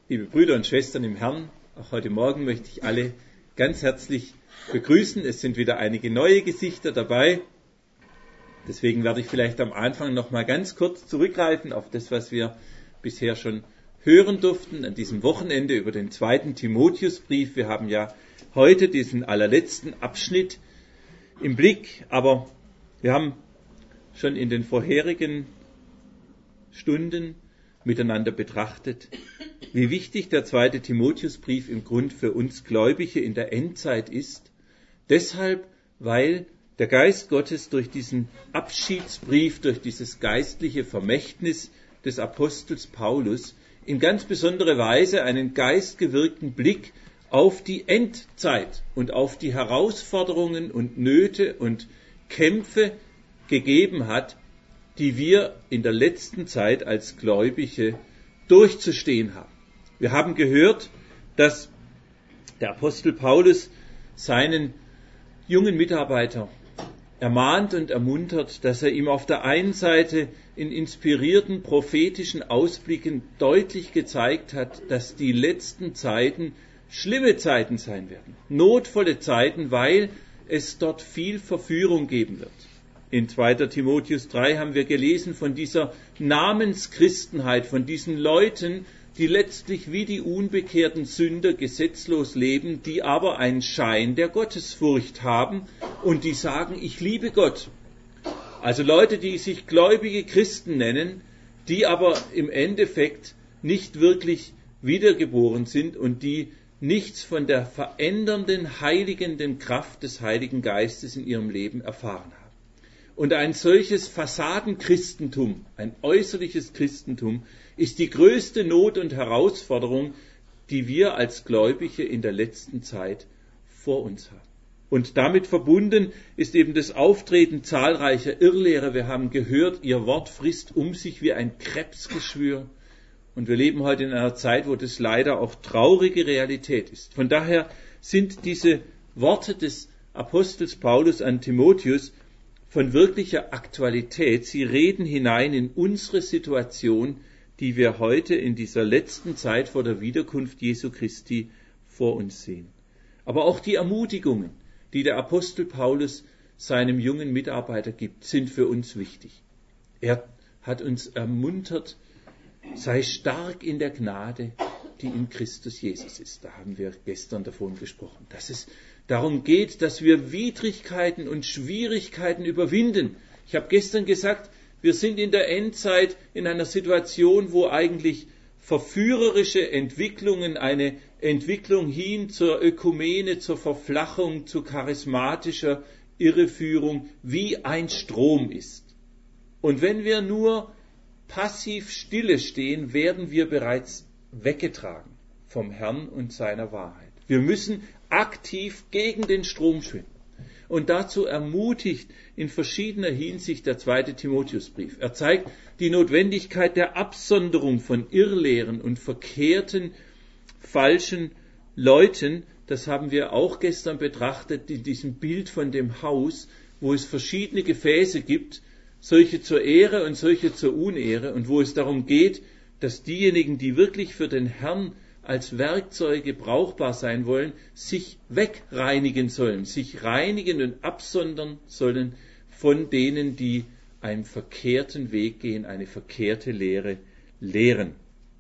Liebe Brüder und Schwestern im Herrn, auch heute Morgen möchte ich alle ganz herzlich begrüßen. Es sind wieder einige neue Gesichter dabei. Deswegen werde ich vielleicht am Anfang noch mal ganz kurz zurückgreifen auf das, was wir bisher schon hören durften an diesem Wochenende über den 2. Timotheusbrief. Wir haben ja heute diesen allerletzten Abschnitt im Blick, aber wir haben schon in den vorherigen Stunden miteinander betrachtet, wie wichtig der 2. Timotheusbrief im Grund für uns Gläubige in der Endzeit ist. Deshalb, weil der Geist Gottes durch diesen Abschiedsbrief, durch dieses geistliche Vermächtnis des Apostels Paulus in ganz besonderer Weise einen geistgewirkten Blick auf die Endzeit und auf die Herausforderungen und Nöte und Kämpfe gegeben hat, die wir in der letzten Zeit als Gläubige durchzustehen haben. Wir haben gehört, dass der Apostel Paulus seinen jungen Mitarbeiter ermahnt und ermuntert, dass er ihm auf der einen Seite in inspirierten prophetischen Ausblicken deutlich gezeigt hat, dass die letzten Zeiten schlimme Zeiten sein werden, notvolle Zeiten, weil es dort viel Verführung geben wird. In 2. Timotheus 3 haben wir gelesen von dieser Namenschristenheit, von diesen Leuten, die letztlich wie die unbekehrten Sünder gesetzlos leben, die aber einen Schein der Gottesfurcht haben und die sagen, ich liebe Gott. Also Leute, die sich gläubige Christen nennen, die aber im Endeffekt nicht wirklich wiedergeboren sind und die nichts von der verändernden, heiligenden Kraft des Heiligen Geistes in ihrem Leben erfahren haben. Und ein solches Fassadenchristentum, ein äußerliches Christentum, ist die größte Not und Herausforderung, die wir als Gläubige in der letzten Zeit vor uns haben. Und damit verbunden ist eben das Auftreten zahlreicher Irrlehrer. Wir haben gehört, ihr Wort frisst um sich wie ein Krebsgeschwür. Und wir leben heute in einer Zeit, wo das leider auch traurige Realität ist. Von daher sind diese Worte des Apostels Paulus an Timotheus von wirklicher Aktualität. Sie reden hinein in unsere Situation, die wir heute in dieser letzten Zeit vor der Wiederkunft Jesu Christi vor uns sehen. Aber auch die Ermutigungen, die der Apostel Paulus seinem jungen Mitarbeiter gibt, sind für uns wichtig. Er hat uns ermuntert, sei stark in der Gnade, die in Christus Jesus ist. Da haben wir gestern davon gesprochen, dass es darum geht, dass wir Widrigkeiten und Schwierigkeiten überwinden. Ich habe gestern gesagt, wir sind in der Endzeit in einer Situation, wo eigentlich verführerische Entwicklungen, eine Entwicklung hin zur Ökumene, zur Verflachung, zu charismatischer Irreführung wie ein Strom ist. Und wenn wir nur passiv stille stehen, werden wir bereits weggetragen vom Herrn und seiner Wahrheit. Wir müssen aktiv gegen den Strom schwimmen. Und dazu ermutigt in verschiedener Hinsicht der 2. Timotheusbrief. Er zeigt die Notwendigkeit der Absonderung von Irrlehren und verkehrten, falschen Leuten. Das haben wir auch gestern betrachtet in diesem Bild von dem Haus, wo es verschiedene Gefäße gibt, solche zur Ehre und solche zur Unehre, und wo es darum geht, dass diejenigen, die wirklich für den Herrn als Werkzeuge brauchbar sein wollen, sich wegreinigen sollen, sich reinigen und absondern sollen von denen, die einen verkehrten Weg gehen, eine verkehrte Lehre lehren.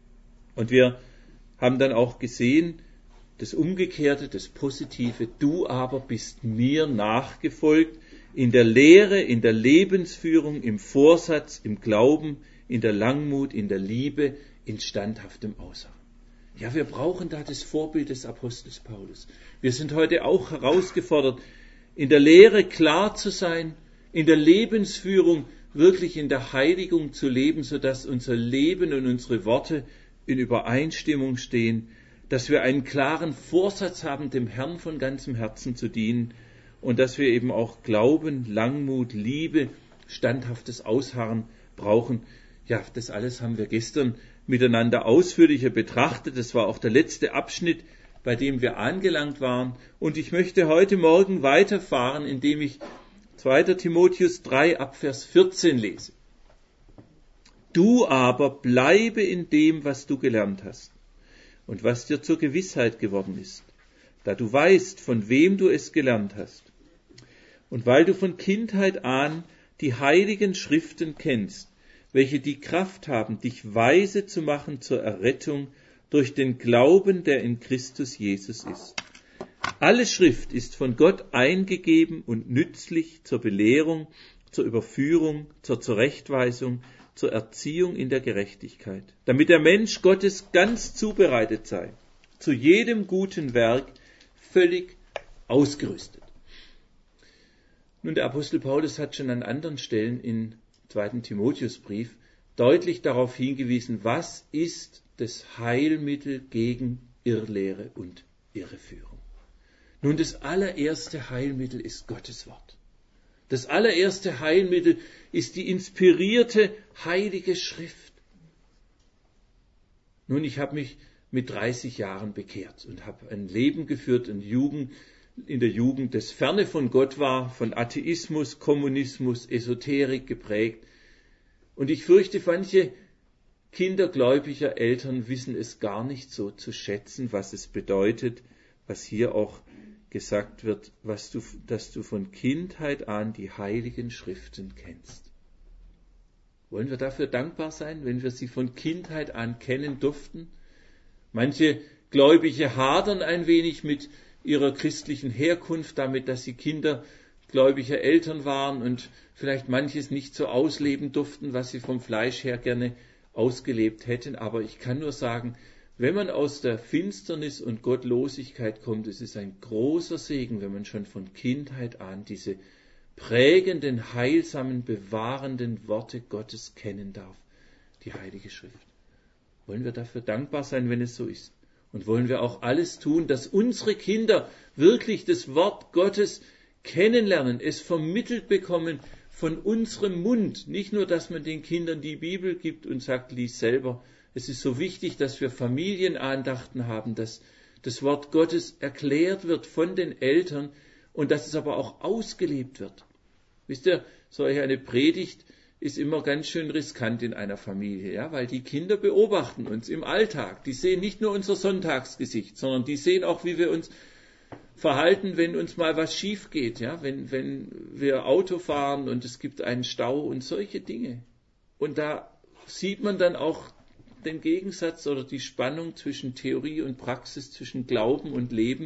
Und wir haben dann auch gesehen, das Umgekehrte, das Positive, du aber bist mir nachgefolgt in der Lehre, in der Lebensführung, im Vorsatz, im Glauben, in der Langmut, in der Liebe, in standhaftem Ausharren. Ja, wir brauchen da das Vorbild des Apostels Paulus. Wir sind heute auch herausgefordert, in der Lehre klar zu sein, in der Lebensführung wirklich in der Heiligung zu leben, sodass unser Leben und unsere Worte in Übereinstimmung stehen, dass wir einen klaren Vorsatz haben, dem Herrn von ganzem Herzen zu dienen und dass wir eben auch Glauben, Langmut, Liebe, standhaftes Ausharren brauchen. Ja, das alles haben wir gestern miteinander ausführlicher betrachtet. Das war auch der letzte Abschnitt, bei dem wir angelangt waren. Und ich möchte heute Morgen weiterfahren, indem ich 2. Timotheus 3 ab Vers 14 lese. Du aber bleibe in dem, was du gelernt hast und was dir zur Gewissheit geworden ist, da du weißt, von wem du es gelernt hast. Und weil du von Kindheit an die heiligen Schriften kennst, welche die Kraft haben, dich weise zu machen zur Errettung durch den Glauben, der in Christus Jesus ist. Alle Schrift ist von Gott eingegeben und nützlich zur Belehrung, zur Überführung, zur Zurechtweisung, zur Erziehung in der Gerechtigkeit, damit der Mensch Gottes ganz zubereitet sei, zu jedem guten Werk völlig ausgerüstet. Nun, der Apostel Paulus hat schon an anderen Stellen im 2. Timotheusbrief deutlich darauf hingewiesen, was ist das Heilmittel gegen Irrlehre und Irreführung. Nun, das allererste Heilmittel ist Gottes Wort. Das allererste Heilmittel ist die inspirierte Heilige Schrift. Nun, ich habe mich mit 30 Jahren bekehrt und habe ein Leben geführt in der Jugend, das ferne von Gott war, von Atheismus, Kommunismus, Esoterik geprägt. Und ich fürchte, manche Kinder gläubiger Eltern wissen es gar nicht so zu schätzen, was es bedeutet, was hier auch gesagt wird, dass du von Kindheit an die heiligen Schriften kennst. Wollen wir dafür dankbar sein, wenn wir sie von Kindheit an kennen durften? Manche Gläubige hadern ein wenig mit ihrer christlichen Herkunft, damit, dass sie Kinder gläubiger Eltern waren und vielleicht manches nicht so ausleben durften, was sie vom Fleisch her gerne ausgelebt hätten. Aber ich kann nur sagen, wenn man aus der Finsternis und Gottlosigkeit kommt, es ist ein großer Segen, wenn man schon von Kindheit an diese prägenden, heilsamen, bewahrenden Worte Gottes kennen darf, die Heilige Schrift. Wollen wir dafür dankbar sein, wenn es so ist? Und wollen wir auch alles tun, dass unsere Kinder wirklich das Wort Gottes kennenlernen, es vermittelt bekommen von unserem Mund. Nicht nur, dass man den Kindern die Bibel gibt und sagt, lies selber. Es ist so wichtig, dass wir Familienandachten haben, dass das Wort Gottes erklärt wird von den Eltern und dass es aber auch ausgelebt wird. Wisst ihr, solch eine Predigt ist immer ganz schön riskant in einer Familie, ja, weil die Kinder beobachten uns im Alltag. Die sehen nicht nur unser Sonntagsgesicht, sondern die sehen auch, wie wir uns verhalten, wenn uns mal was schief geht, ja, wenn wir Auto fahren und es gibt einen Stau und solche Dinge. Und da sieht man dann auch den Gegensatz oder die Spannung zwischen Theorie und Praxis, zwischen Glauben und Leben.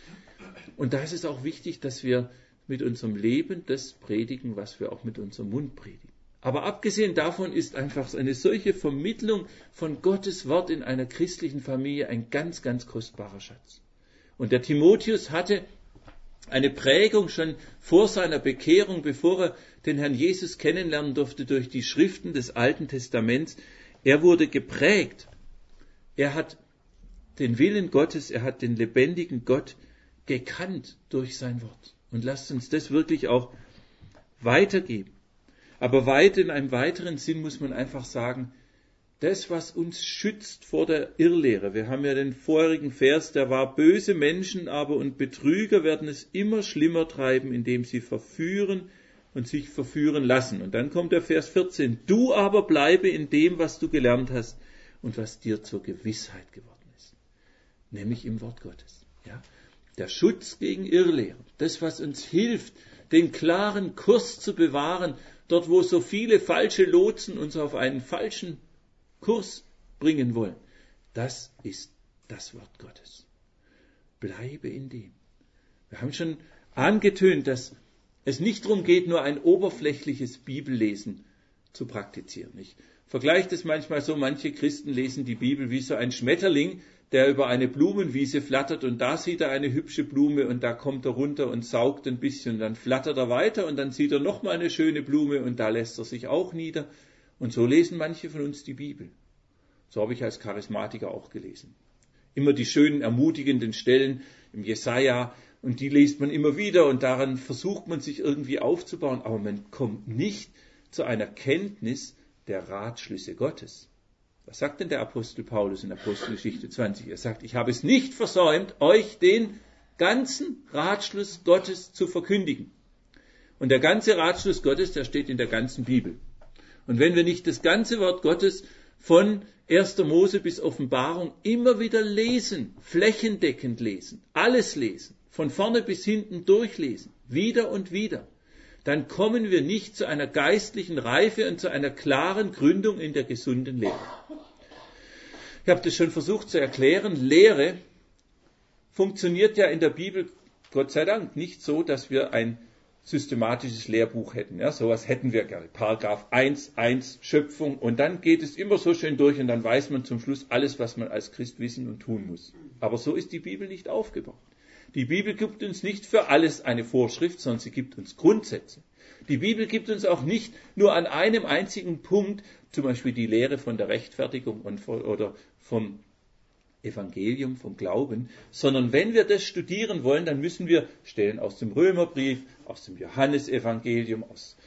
Und da ist es auch wichtig, dass wir mit unserem Leben das predigen, was wir auch mit unserem Mund predigen. Aber abgesehen davon ist einfach eine solche Vermittlung von Gottes Wort in einer christlichen Familie ein ganz, ganz kostbarer Schatz. Und der Timotheus hatte eine Prägung schon vor seiner Bekehrung, bevor er den Herrn Jesus kennenlernen durfte durch die Schriften des Alten Testaments. Er wurde geprägt. Er hat den Willen Gottes, er hat den lebendigen Gott gekannt durch sein Wort. Und lasst uns das wirklich auch weitergeben. Aber weit in einem weiteren Sinn muss man einfach sagen, das, was uns schützt vor der Irrlehre. Wir haben ja den vorherigen Vers, der war, böse Menschen aber und Betrüger werden es immer schlimmer treiben, indem sie verführen und sich verführen lassen. Und dann kommt der Vers 14. Du aber bleibe in dem, was du gelernt hast und was dir zur Gewissheit geworden ist. Nämlich im Wort Gottes. Ja? Der Schutz gegen Irrlehren. Das, was uns hilft, den klaren Kurs zu bewahren, dort wo so viele falsche Lotsen uns auf einen falschen Kurs bringen wollen. Das ist das Wort Gottes. Bleibe in dem. Wir haben schon angetönt, dass es nicht darum geht, nur ein oberflächliches Bibellesen zu praktizieren. Ich vergleiche das manchmal so, manche Christen lesen die Bibel wie so ein Schmetterling, der über eine Blumenwiese flattert und da sieht er eine hübsche Blume und da kommt er runter und saugt ein bisschen und dann flattert er weiter und dann sieht er nochmal eine schöne Blume und da lässt er sich auch nieder. Und so lesen manche von uns die Bibel. So habe ich als Charismatiker auch gelesen. Immer die schönen, ermutigenden Stellen im Jesaja und die liest man immer wieder und daran versucht man sich irgendwie aufzubauen, aber man kommt nicht zu einer Kenntnis der Ratschlüsse Gottes. Was sagt denn der Apostel Paulus in Apostelgeschichte 20? Er sagt, ich habe es nicht versäumt, euch den ganzen Ratschluss Gottes zu verkündigen. Und der ganze Ratschluss Gottes, der steht in der ganzen Bibel. Und wenn wir nicht das ganze Wort Gottes von 1. Mose bis Offenbarung immer wieder lesen, flächendeckend lesen, alles lesen, von vorne bis hinten durchlesen, wieder und wieder, dann kommen wir nicht zu einer geistlichen Reife und zu einer klaren Gründung in der gesunden Lehre. Ich habe das schon versucht zu erklären. Lehre funktioniert ja in der Bibel, Gott sei Dank, nicht so, dass wir ein systematisches Lehrbuch hätten. Ja, sowas hätten wir gerne. Paragraph 1, Schöpfung, und dann geht es immer so schön durch und dann weiß man zum Schluss alles, was man als Christ wissen und tun muss. Aber so ist die Bibel nicht aufgebaut. Die Bibel gibt uns nicht für alles eine Vorschrift, sondern sie gibt uns Grundsätze. Die Bibel gibt uns auch nicht nur an einem einzigen Punkt, zum Beispiel die Lehre von der Rechtfertigung oder vom Evangelium, vom Glauben, sondern wenn wir das studieren wollen, dann müssen wir Stellen aus dem Römerbrief, aus dem Johannesevangelium, aus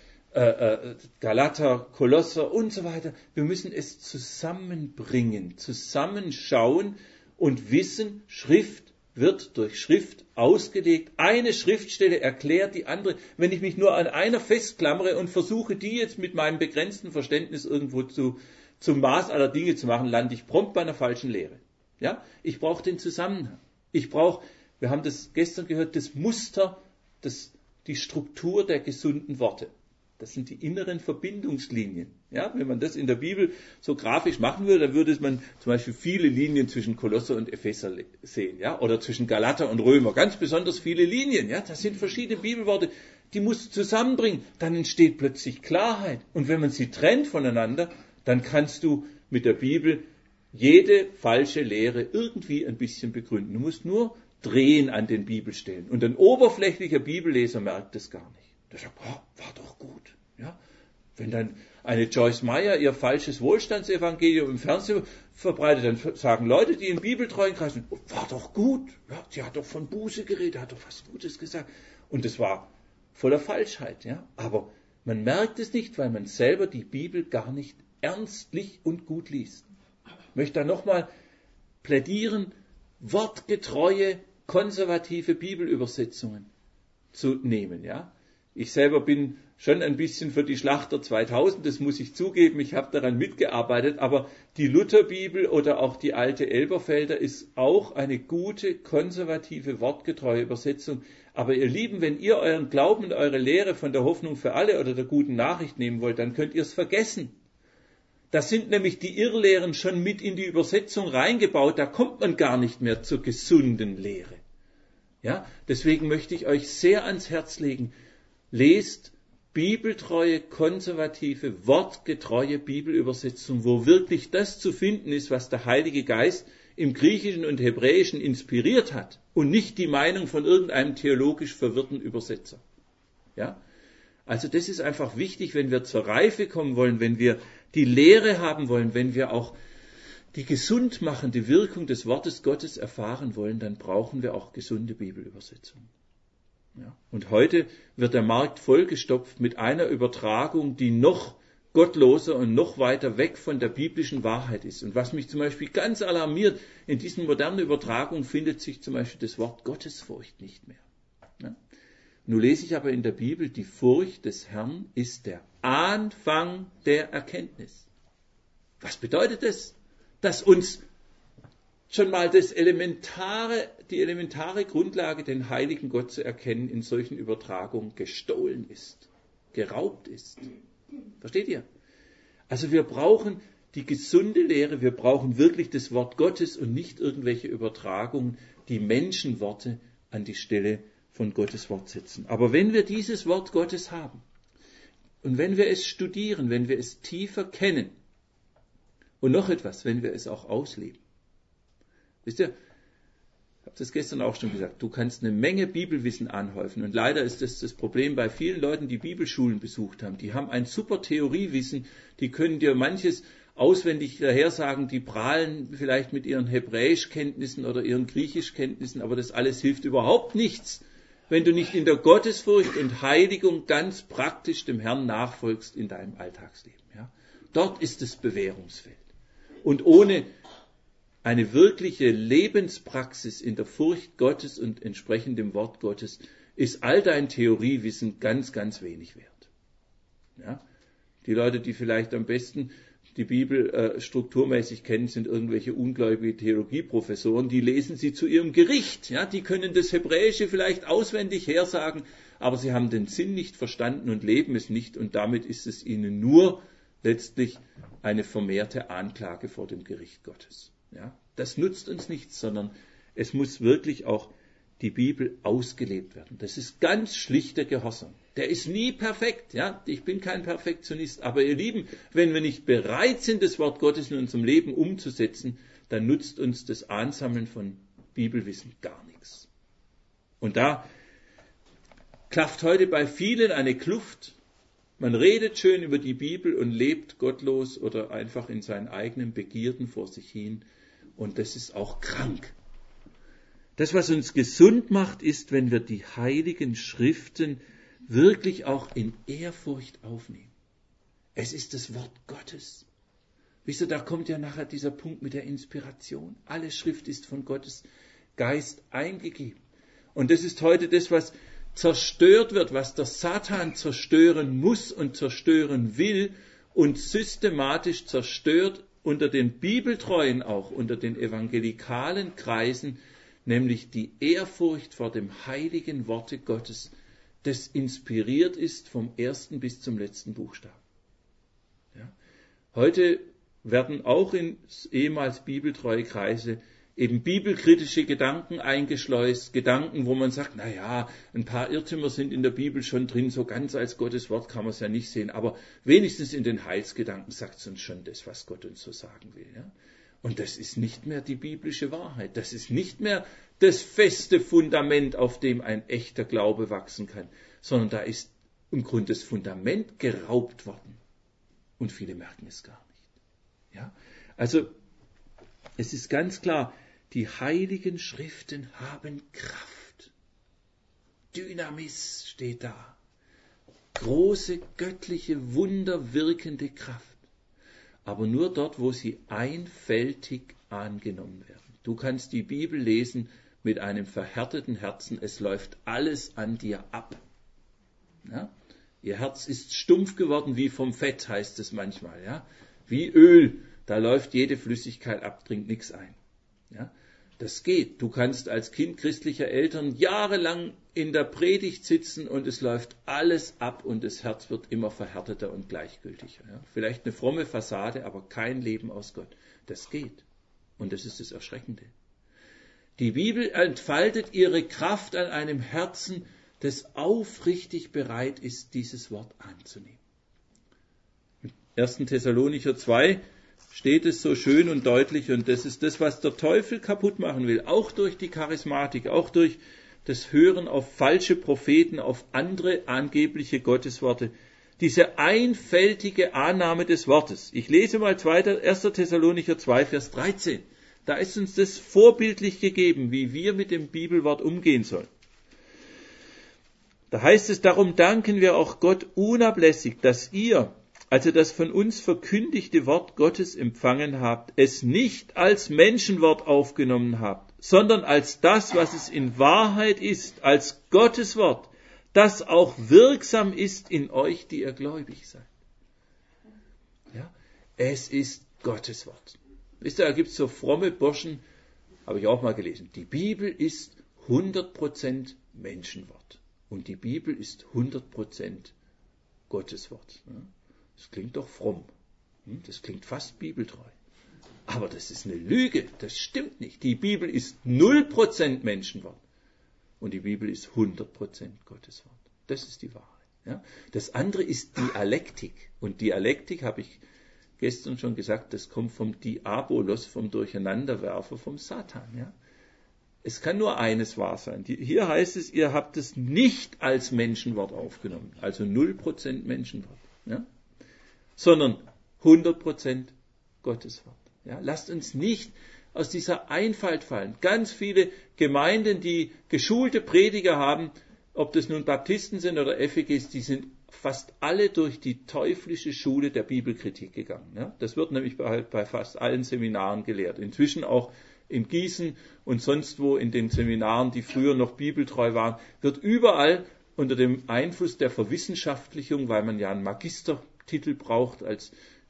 Galater, Kolosser und so weiter, wir müssen es zusammenbringen, zusammenschauen und wissen, Schrift wird durch Schrift ausgelegt. Eine Schriftstelle erklärt die andere. Wenn ich mich nur an einer festklammere und versuche, die jetzt mit meinem begrenzten Verständnis irgendwo zum Maß aller Dinge zu machen, lande ich prompt bei einer falschen Lehre. Ja? Ich brauche den Zusammenhang. Wir haben das gestern gehört, das Muster, die Struktur der gesunden Worte. Das sind die inneren Verbindungslinien. Ja, wenn man das in der Bibel so grafisch machen würde, dann würde man zum Beispiel viele Linien zwischen Kolosser und Epheser sehen, ja, oder zwischen Galater und Römer. Ganz besonders viele Linien, ja. Das sind verschiedene Bibelworte, die musst du zusammenbringen. Dann entsteht plötzlich Klarheit. Und wenn man sie trennt voneinander, dann kannst du mit der Bibel jede falsche Lehre irgendwie ein bisschen begründen. Du musst nur drehen an den Bibelstellen. Und ein oberflächlicher Bibelleser merkt das gar nicht. Der sagt, war doch gut. Ja? Wenn dann eine Joyce Meyer ihr falsches Wohlstandsevangelium im Fernsehen verbreitet, dann sagen Leute, die in bibeltreuen Kreisen, war doch gut. Ja, sie hat doch von Buße geredet, hat doch was Gutes gesagt. Und das war voller Falschheit. Ja? Aber man merkt es nicht, weil man selber die Bibel gar nicht ernstlich und gut liest. Ich möchte da nochmal plädieren, wortgetreue, konservative Bibelübersetzungen zu nehmen. Ja? Ich selber bin schon ein bisschen für die Schlachter 2000, das muss ich zugeben, ich habe daran mitgearbeitet, aber die Lutherbibel oder auch die alte Elberfelder ist auch eine gute, konservative, wortgetreue Übersetzung. Aber ihr Lieben, wenn ihr euren Glauben und eure Lehre von der Hoffnung für alle oder der guten Nachricht nehmen wollt, dann könnt ihr es vergessen. Da sind nämlich die Irrlehren schon mit in die Übersetzung reingebaut, da kommt man gar nicht mehr zur gesunden Lehre. Ja, deswegen möchte ich euch sehr ans Herz legen, lest bibeltreue, konservative, wortgetreue Bibelübersetzung, wo wirklich das zu finden ist, was der Heilige Geist im Griechischen und Hebräischen inspiriert hat und nicht die Meinung von irgendeinem theologisch verwirrten Übersetzer. Ja? Also das ist einfach wichtig, wenn wir zur Reife kommen wollen, wenn wir die Lehre haben wollen, wenn wir auch die gesundmachende Wirkung des Wortes Gottes erfahren wollen, dann brauchen wir auch gesunde Bibelübersetzungen. Ja. Und heute wird der Markt vollgestopft mit einer Übertragung, die noch gottloser und noch weiter weg von der biblischen Wahrheit ist. Und was mich zum Beispiel ganz alarmiert, in diesen modernen Übertragungen findet sich zum Beispiel das Wort Gottesfurcht nicht mehr. Ja. Nun lese ich aber in der Bibel, die Furcht des Herrn ist der Anfang der Erkenntnis. Was bedeutet das? Dass uns schon mal die elementare Grundlage, den heiligen Gott zu erkennen, in solchen Übertragungen gestohlen ist, geraubt ist. Versteht ihr? Also wir brauchen die gesunde Lehre, wir brauchen wirklich das Wort Gottes und nicht irgendwelche Übertragungen, die Menschenworte an die Stelle von Gottes Wort setzen. Aber wenn wir dieses Wort Gottes haben und wenn wir es studieren, wenn wir es tiefer kennen und noch etwas, wenn wir es auch ausleben, wisst ihr, ich habe das gestern auch schon gesagt, du kannst eine Menge Bibelwissen anhäufen und leider ist das Problem bei vielen Leuten, die Bibelschulen besucht haben. Die haben ein super Theoriewissen, die können dir manches auswendig dahersagen, die prahlen vielleicht mit ihren Hebräischkenntnissen oder ihren Griechischkenntnissen, aber das alles hilft überhaupt nichts, wenn du nicht in der Gottesfurcht und Heiligung ganz praktisch dem Herrn nachfolgst in deinem Alltagsleben. Ja? Dort ist das Bewährungsfeld. Und ohne eine wirkliche Lebenspraxis in der Furcht Gottes und entsprechend dem Wort Gottes ist all dein Theoriewissen ganz, ganz wenig wert. Ja? Die Leute, die vielleicht am besten die Bibel strukturmäßig kennen, sind irgendwelche ungläubige Theologieprofessoren, die lesen sie zu ihrem Gericht. Ja, die können das Hebräische vielleicht auswendig hersagen, aber sie haben den Sinn nicht verstanden und leben es nicht. Und damit ist es ihnen nur letztlich eine vermehrte Anklage vor dem Gericht Gottes. Ja, das nutzt uns nichts, sondern es muss wirklich auch die Bibel ausgelebt werden. Das ist ganz schlichter Gehorsam. Der ist nie perfekt. Ja? Ich bin kein Perfektionist. Aber ihr Lieben, wenn wir nicht bereit sind, das Wort Gottes in unserem Leben umzusetzen, dann nutzt uns das Ansammeln von Bibelwissen gar nichts. Und da klafft heute bei vielen eine Kluft. Man redet schön über die Bibel und lebt gottlos oder einfach in seinen eigenen Begierden vor sich hin. Und das ist auch krank. Das, was uns gesund macht, ist, wenn wir die heiligen Schriften wirklich auch in Ehrfurcht aufnehmen. Es ist das Wort Gottes. Wisst ihr, da kommt ja nachher dieser Punkt mit der Inspiration. Alle Schrift ist von Gottes Geist eingegeben. Und das ist heute das, was zerstört wird, was der Satan zerstören muss und zerstören will und systematisch zerstört unter den Bibeltreuen auch, unter den evangelikalen Kreisen, nämlich die Ehrfurcht vor dem heiligen Worte Gottes, das inspiriert ist vom ersten bis zum letzten Buchstaben. Ja? Heute werden auch in ehemals bibeltreue Kreise eben bibelkritische Gedanken eingeschleust, Gedanken, wo man sagt, naja, ein paar Irrtümer sind in der Bibel schon drin, so ganz als Gottes Wort kann man es ja nicht sehen, aber wenigstens in den Heilsgedanken sagt es uns schon das, was Gott uns so sagen will. Ja? Und das ist nicht mehr die biblische Wahrheit. Das ist nicht mehr das feste Fundament, auf dem ein echter Glaube wachsen kann, sondern da ist im Grunde das Fundament geraubt worden. Und viele merken es gar nicht. Ja? Also, es ist ganz klar, die heiligen Schriften haben Kraft. Dynamis steht da. Große, göttliche, wunderwirkende Kraft. Aber nur dort, wo sie einfältig angenommen werden. Du kannst die Bibel lesen mit einem verhärteten Herzen. Es läuft alles an dir ab. Ja? Ihr Herz ist stumpf geworden wie vom Fett, heißt es manchmal. Ja? Wie Öl, da läuft jede Flüssigkeit ab, dringt nichts ein. Ja? Das geht. Du kannst als Kind christlicher Eltern jahrelang in der Predigt sitzen und es läuft alles ab und das Herz wird immer verhärteter und gleichgültiger. Ja? Vielleicht eine fromme Fassade, aber kein Leben aus Gott. Das geht. Und das ist das Erschreckende. Die Bibel entfaltet ihre Kraft an einem Herzen, das aufrichtig bereit ist, dieses Wort anzunehmen. Im 1. Thessalonicher 2 steht es so schön und deutlich, und das ist das, was der Teufel kaputt machen will, auch durch die Charismatik, auch durch das Hören auf falsche Propheten, auf andere angebliche Gottesworte, diese einfältige Annahme des Wortes. Ich lese mal 1. Thessalonicher 2, Vers 13. Da ist uns das vorbildlich gegeben, wie wir mit dem Bibelwort umgehen sollen. Da heißt es, darum danken wir auch Gott unablässig, dass ihr, also das von uns verkündigte Wort Gottes empfangen habt, es nicht als Menschenwort aufgenommen habt, sondern als das, was es in Wahrheit ist, als Gottes Wort, das auch wirksam ist in euch, die ihr gläubig seid. Ja? Es ist Gottes Wort. Wisst ihr, da gibt es so fromme Burschen, habe ich auch mal gelesen. Die Bibel ist 100% Menschenwort. Und die Bibel ist 100% Gottes Wort. Das klingt doch fromm. Das klingt fast bibeltreu. Aber das ist eine Lüge. Das stimmt nicht. Die Bibel ist 0% Menschenwort. Und die Bibel ist 100% Gottes Wort. Das ist die Wahrheit. Ja? Das andere ist Dialektik. Und Dialektik, habe ich gestern schon gesagt, das kommt vom Diabolos, vom Durcheinanderwerfer, vom Satan. Ja? Es kann nur eines wahr sein. Hier heißt es, ihr habt es nicht als Menschenwort aufgenommen. Also 0% Menschenwort. Ja? Sondern 100% Gottes Wort. Ja? Lasst uns nicht aus dieser Einfalt fallen. Ganz viele Gemeinden, die geschulte Prediger haben, ob das nun Baptisten sind oder FEGs, die sind fast alle durch die teuflische Schule der Bibelkritik gegangen. Ja? Das wird nämlich bei fast allen Seminaren gelehrt. Inzwischen auch in Gießen und sonst wo in den Seminaren, die früher noch bibeltreu waren, wird überall unter dem Einfluss der Verwissenschaftlichung, weil man ja einen Magistertitel braucht als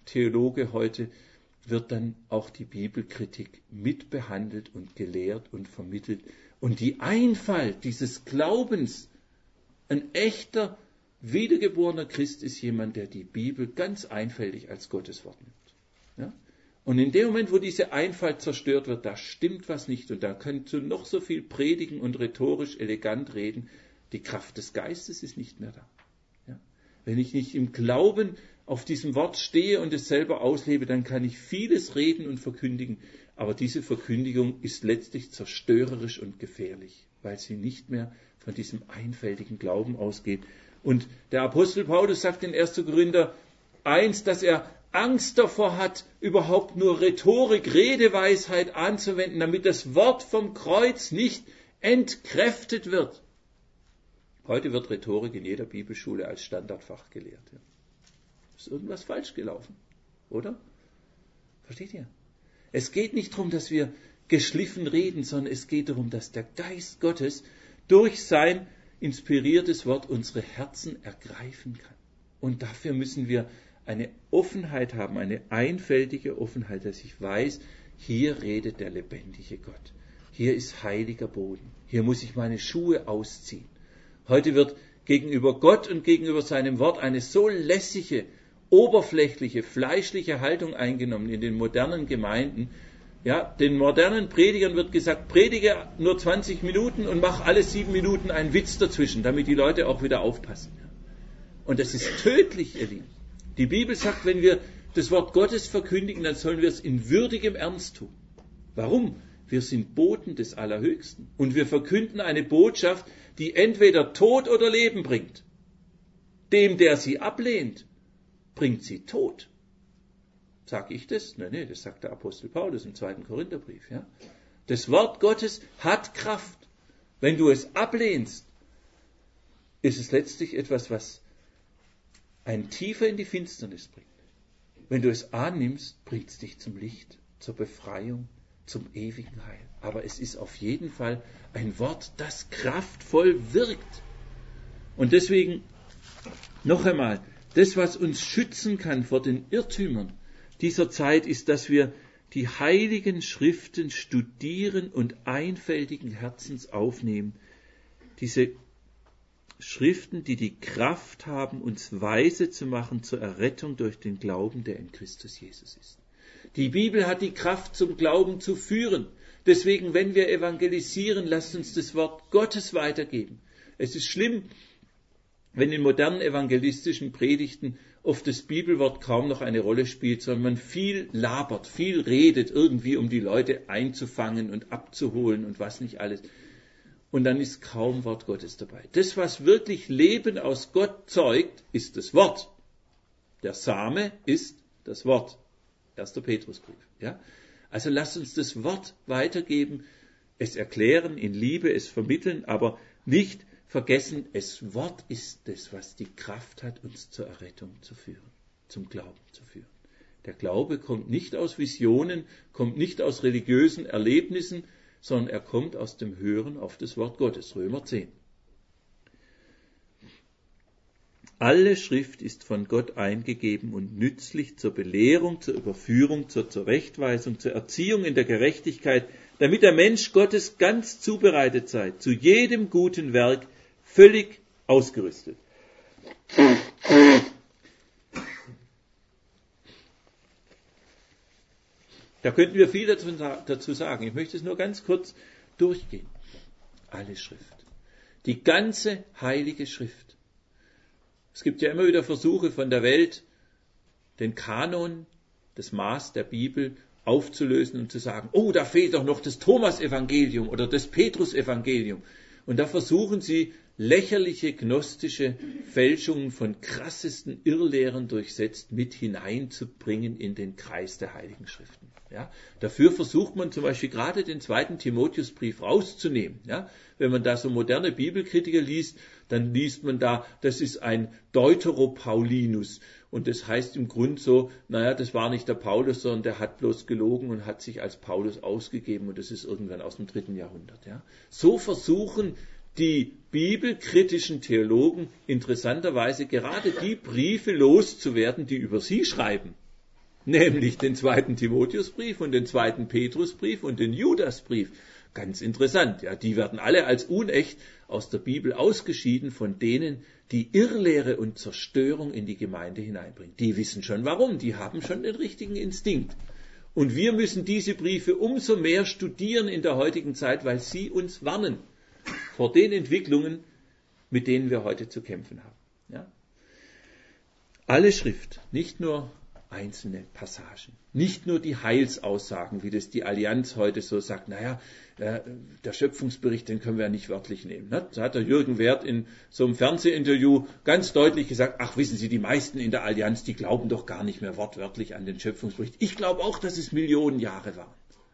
Theologe heute wird dann auch die Bibelkritik mitbehandelt und gelehrt und vermittelt. Und die Einfalt dieses Glaubens, ein echter, wiedergeborener Christ ist jemand, der die Bibel ganz einfältig als Gottes Wort nimmt. Ja? Und in dem Moment, wo diese Einfalt zerstört wird, da stimmt was nicht. Und da kannst du noch so viel predigen und rhetorisch elegant reden. Die Kraft des Geistes ist nicht mehr da. Ja? Wenn ich nicht im Glauben auf diesem Wort stehe und es selber auslebe, dann kann ich vieles reden und verkündigen. Aber diese Verkündigung ist letztlich zerstörerisch und gefährlich, weil sie nicht mehr von diesem einfältigen Glauben ausgeht. Und der Apostel Paulus sagt in 1. Korinther 1, dass er Angst davor hat, überhaupt nur Rhetorik, Redeweisheit anzuwenden, damit das Wort vom Kreuz nicht entkräftet wird. Heute wird Rhetorik in jeder Bibelschule als Standardfach gelehrt. Ist irgendwas falsch gelaufen, oder? Versteht ihr? Es geht nicht darum, dass wir geschliffen reden, sondern es geht darum, dass der Geist Gottes durch sein inspiriertes Wort unsere Herzen ergreifen kann. Und dafür müssen wir eine Offenheit haben, eine einfältige Offenheit, dass ich weiß, hier redet der lebendige Gott. Hier ist heiliger Boden. Hier muss ich meine Schuhe ausziehen. Heute wird gegenüber Gott und gegenüber seinem Wort eine so lässige, oberflächliche, fleischliche Haltung eingenommen in den modernen Gemeinden. Ja, den modernen Predigern wird gesagt, predige nur 20 Minuten und mach alle 7 Minuten einen Witz dazwischen, damit die Leute auch wieder aufpassen. Und das ist tödlich, ihr Lieben. Die Bibel sagt, wenn wir das Wort Gottes verkündigen, dann sollen wir es in würdigem Ernst tun. Warum? Wir sind Boten des Allerhöchsten. Und wir verkünden eine Botschaft, die entweder Tod oder Leben bringt. Dem, der sie ablehnt, bringt sie Tod. Sag ich das? Nein, das sagt der Apostel Paulus im 2. Korintherbrief. Ja? Das Wort Gottes hat Kraft. Wenn du es ablehnst, ist es letztlich etwas, was einen tiefer in die Finsternis bringt. Wenn du es annimmst, bringt es dich zum Licht, zur Befreiung, zum ewigen Heil. Aber es ist auf jeden Fall ein Wort, das kraftvoll wirkt. Und deswegen, noch einmal, das, was uns schützen kann vor den Irrtümern dieser Zeit, ist, dass wir die heiligen Schriften studieren und einfältigen Herzens aufnehmen. Diese Schriften, die die Kraft haben, uns weise zu machen zur Errettung durch den Glauben, der in Christus Jesus ist. Die Bibel hat die Kraft, zum Glauben zu führen. Deswegen, wenn wir evangelisieren, lasst uns das Wort Gottes weitergeben. Es ist schlimm, wenn in modernen evangelistischen Predigten oft das Bibelwort kaum noch eine Rolle spielt, sondern man viel labert, viel redet, irgendwie um die Leute einzufangen und abzuholen und was nicht alles. Und dann ist kaum Wort Gottes dabei. Das, was wirklich Leben aus Gott zeugt, ist das Wort. Der Same ist das Wort. 1. Petrusbrief. Ja? Also lasst uns das Wort weitergeben, es erklären in Liebe, es vermitteln, aber nicht vergessen, das Wort ist das, was die Kraft hat, uns zur Errettung zu führen, zum Glauben zu führen. Der Glaube kommt nicht aus Visionen, kommt nicht aus religiösen Erlebnissen, sondern er kommt aus dem Hören auf das Wort Gottes. Römer 10. Alle Schrift ist von Gott eingegeben und nützlich zur Belehrung, zur Überführung, zur Zurechtweisung, zur Erziehung in der Gerechtigkeit, damit der Mensch Gottes ganz zubereitet sei, zu jedem guten Werk völlig ausgerüstet. Da könnten wir viel dazu sagen. Ich möchte es nur ganz kurz durchgehen. Alle Schrift. Die ganze heilige Schrift. Es gibt ja immer wieder Versuche von der Welt, den Kanon, das Maß der Bibel aufzulösen und zu sagen, oh, da fehlt doch noch das Thomas-Evangelium oder das Petrus-Evangelium. Und da versuchen sie, lächerliche gnostische Fälschungen von krassesten Irrlehren durchsetzt mit hineinzubringen in den Kreis der Heiligen Schriften. Ja, dafür versucht man zum Beispiel gerade den 2. Timotheusbrief rauszunehmen. Ja, wenn man da so moderne Bibelkritiker liest, dann liest man da, das ist ein Deuteropaulinus. Und das heißt im Grund so, das war nicht der Paulus, sondern der hat bloß gelogen und hat sich als Paulus ausgegeben. Und das ist irgendwann aus dem 3. Jahrhundert. Ja. So versuchen die bibelkritischen Theologen interessanterweise gerade die Briefe loszuwerden, die über sie schreiben. nämlich den 2. Timotheusbrief und den 2. Petrusbrief und den Judasbrief. Ganz interessant, ja, die werden alle als unecht aus der Bibel ausgeschieden von denen, die Irrlehre und Zerstörung in die Gemeinde hineinbringen. Die wissen schon warum, die haben schon den richtigen Instinkt. Und wir müssen diese Briefe umso mehr studieren in der heutigen Zeit, weil sie uns warnen vor den Entwicklungen, mit denen wir heute zu kämpfen haben. Ja? Alle Schrift, nicht nur einzelne Passagen, nicht nur die Heilsaussagen, wie das die Allianz heute so sagt, naja, der Schöpfungsbericht, den können wir ja nicht wörtlich nehmen. Ne? Da hat der Jürgen Werth in so einem Fernsehinterview ganz deutlich gesagt, ach, wissen Sie, die meisten in der Allianz, die glauben doch gar nicht mehr wortwörtlich an den Schöpfungsbericht. Ich glaube auch, dass es Millionen Jahre waren.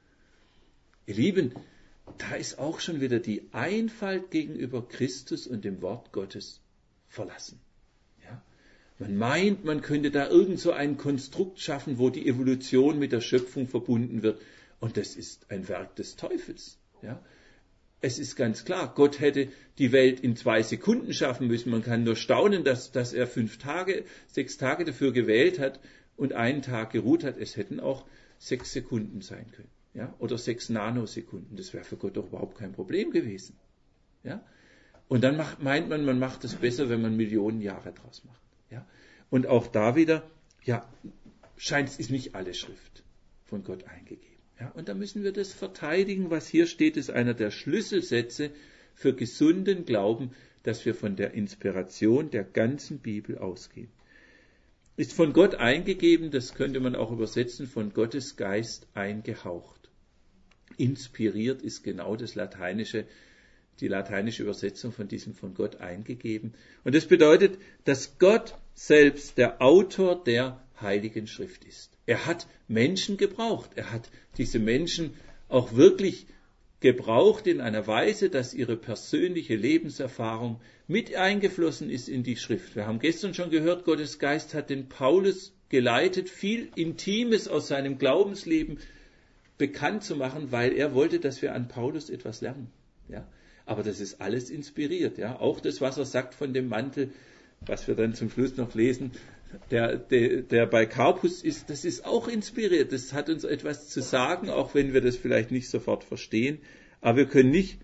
Ihr Lieben, da ist auch schon wieder die Einfalt gegenüber Christus und dem Wort Gottes verlassen. Ja? Man meint, man könnte da irgend so ein Konstrukt schaffen, wo die Evolution mit der Schöpfung verbunden wird. Und das ist ein Werk des Teufels. Ja? Es ist ganz klar, Gott hätte die Welt in 2 Sekunden schaffen müssen. Man kann nur staunen, dass er 6 Tage dafür gewählt hat und einen Tag geruht hat. Es hätten auch 6 Sekunden sein können. Ja? Oder 6 Nanosekunden. Das wäre für Gott doch überhaupt kein Problem gewesen. Ja? Und dann meint man, man macht es besser, wenn man Millionen Jahre draus macht. Ja? Und auch da wieder, ja, scheint es ist nicht alle Schrift von Gott eingegeben. Ja, und da müssen wir das verteidigen, was hier steht, ist einer der Schlüsselsätze für gesunden Glauben, dass wir von der Inspiration der ganzen Bibel ausgehen. Ist von Gott eingegeben, das könnte man auch übersetzen, von Gottes Geist eingehaucht. Inspiriert ist genau die lateinische Übersetzung von diesem von Gott eingegeben. Und das bedeutet, dass Gott selbst der Autor der Heiligen Schrift ist. Er hat Menschen gebraucht. Er hat diese Menschen auch wirklich gebraucht in einer Weise, dass ihre persönliche Lebenserfahrung mit eingeflossen ist in die Schrift. Wir haben gestern schon gehört, Gottes Geist hat den Paulus geleitet, viel Intimes aus seinem Glaubensleben bekannt zu machen, weil er wollte, dass wir an Paulus etwas lernen. Ja? Aber das ist alles inspiriert. Ja? Auch das, was er sagt von dem Mantel, was wir dann zum Schluss noch lesen, der bei Karpus ist, das ist auch inspiriert. Das hat uns etwas zu sagen, auch wenn wir das vielleicht nicht sofort verstehen. Aber wir können nicht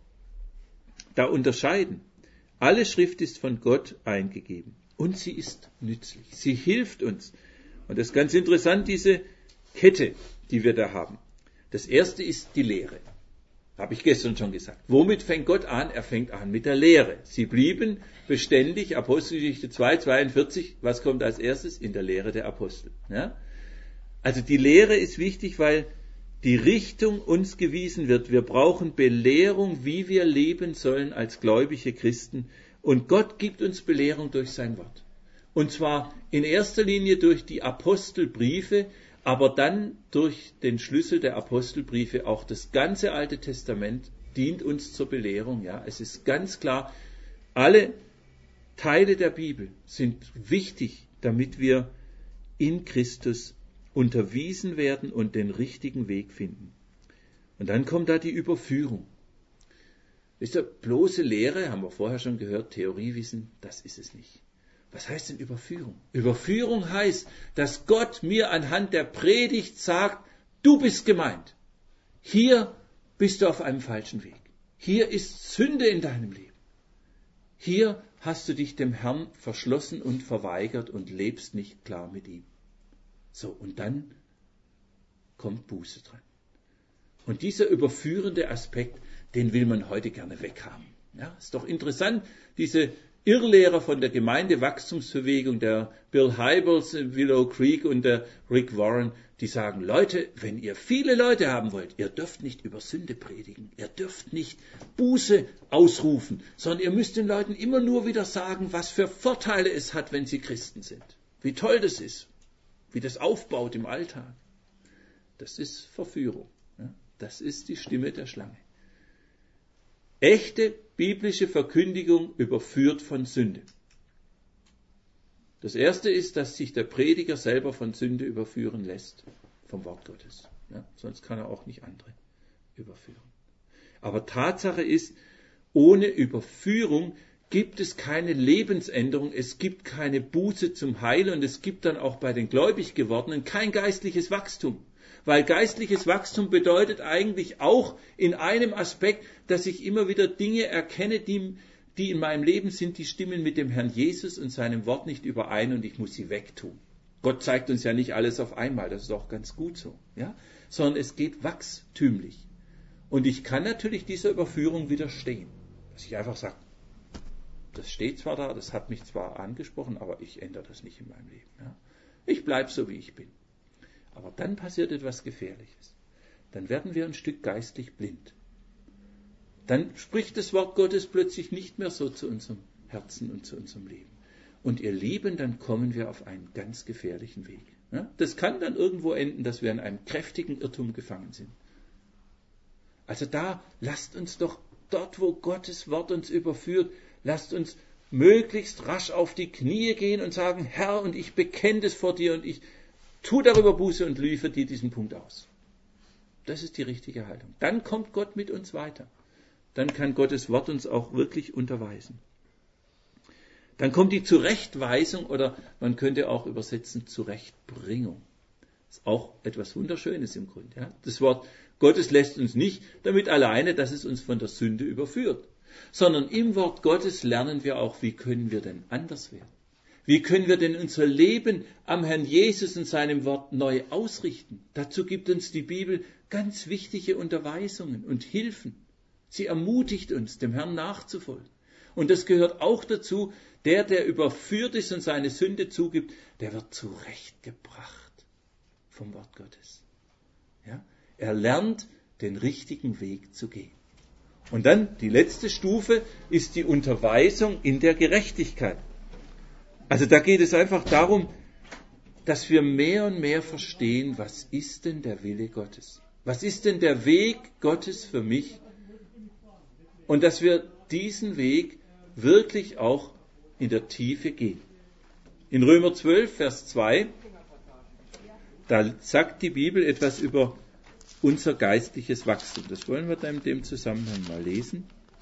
da unterscheiden. Alle Schrift ist von Gott eingegeben. Und sie ist nützlich. Sie hilft uns. Und das ist ganz interessant, diese Kette, die wir da haben. Das erste ist die Lehre. Habe ich gestern schon gesagt. Womit fängt Gott an? Er fängt an mit der Lehre. Sie blieben beständig, Apostelgeschichte 2, 42, was kommt als erstes? In der Lehre der Apostel. Ja? Also die Lehre ist wichtig, weil die Richtung uns gewiesen wird. Wir brauchen Belehrung, wie wir leben sollen als gläubige Christen. Und Gott gibt uns Belehrung durch sein Wort. Und zwar in erster Linie durch die Apostelbriefe, aber dann durch den Schlüssel der Apostelbriefe auch das ganze Alte Testament dient uns zur Belehrung. Ja, es ist ganz klar, alle Teile der Bibel sind wichtig, damit wir in Christus unterwiesen werden und den richtigen Weg finden. Und dann kommt da die Überführung. Wisst ihr, bloße Lehre, haben wir vorher schon gehört, Theoriewissen, das ist es nicht. Was heißt denn Überführung? Überführung heißt, dass Gott mir anhand der Predigt sagt, du bist gemeint. Hier bist du auf einem falschen Weg. Hier ist Sünde in deinem Leben. Hier hast du dich dem Herrn verschlossen und verweigert und lebst nicht klar mit ihm. So, und dann kommt Buße dran. Und dieser überführende Aspekt, den will man heute gerne weghaben. Ja, ist doch interessant, diese Irrlehrer von der Gemeindewachstumsbewegung, der Bill Hybels in Willow Creek und der Rick Warren, die sagen, Leute, wenn ihr viele Leute haben wollt, ihr dürft nicht über Sünde predigen, ihr dürft nicht Buße ausrufen, sondern ihr müsst den Leuten immer nur wieder sagen, was für Vorteile es hat, wenn sie Christen sind. Wie toll das ist, wie das aufbaut im Alltag. Das ist Verführung. Ja? Das ist die Stimme der Schlange. Echte biblische Verkündigung überführt von Sünde. Das erste ist, dass sich der Prediger selber von Sünde überführen lässt, vom Wort Gottes. Ja, sonst kann er auch nicht andere überführen. Aber Tatsache ist, ohne Überführung gibt es keine Lebensänderung, es gibt keine Buße zum Heil und es gibt dann auch bei den gläubig gewordenen kein geistliches Wachstum. Weil geistliches Wachstum bedeutet eigentlich auch in einem Aspekt, dass ich immer wieder Dinge erkenne, die in meinem Leben sind, die stimmen mit dem Herrn Jesus und seinem Wort nicht überein und ich muss sie wegtun. Gott zeigt uns ja nicht alles auf einmal, das ist auch ganz gut so, ja? Sondern es geht wachstümlich. Und ich kann natürlich dieser Überführung widerstehen, dass ich einfach sage, das steht zwar da, das hat mich zwar angesprochen, aber ich ändere das nicht in meinem Leben. Ja? Ich bleibe so, wie ich bin. Aber dann passiert etwas Gefährliches. Dann werden wir ein Stück geistlich blind. Dann spricht das Wort Gottes plötzlich nicht mehr so zu unserem Herzen und zu unserem Leben. Und ihr Lieben, dann kommen wir auf einen ganz gefährlichen Weg. Ja? Das kann dann irgendwo enden, dass wir in einem kräftigen Irrtum gefangen sind. Also da lasst uns doch dort, wo Gottes Wort uns überführt, lasst uns möglichst rasch auf die Knie gehen und sagen, Herr, und ich bekenne das vor dir und ich tue darüber Buße und liefere dir diesen Punkt aus. Das ist die richtige Haltung. Dann kommt Gott mit uns weiter. Dann kann Gottes Wort uns auch wirklich unterweisen. Dann kommt die Zurechtweisung oder man könnte auch übersetzen Zurechtbringung. Das ist auch etwas Wunderschönes im Grunde. Ja? Das Wort Gottes lässt uns nicht damit alleine, dass es uns von der Sünde überführt, sondern im Wort Gottes lernen wir auch, wie können wir denn anders werden? Wie können wir denn unser Leben am Herrn Jesus und seinem Wort neu ausrichten? Dazu gibt uns die Bibel ganz wichtige Unterweisungen und Hilfen. Sie ermutigt uns, dem Herrn nachzufolgen. Und das gehört auch dazu, der überführt ist und seine Sünde zugibt, der wird zurechtgebracht vom Wort Gottes. Ja? Er lernt, den richtigen Weg zu gehen. Und dann die letzte Stufe ist die Unterweisung in der Gerechtigkeit. Also da geht es einfach darum, dass wir mehr und mehr verstehen, was ist denn der Wille Gottes? Was ist denn der Weg Gottes für mich? Und dass wir diesen Weg wirklich auch in der Tiefe gehen. In Römer 12, Vers 2, da sagt die Bibel etwas über unser geistliches Wachstum. Das wollen wir dann in dem Zusammenhang mal lesen.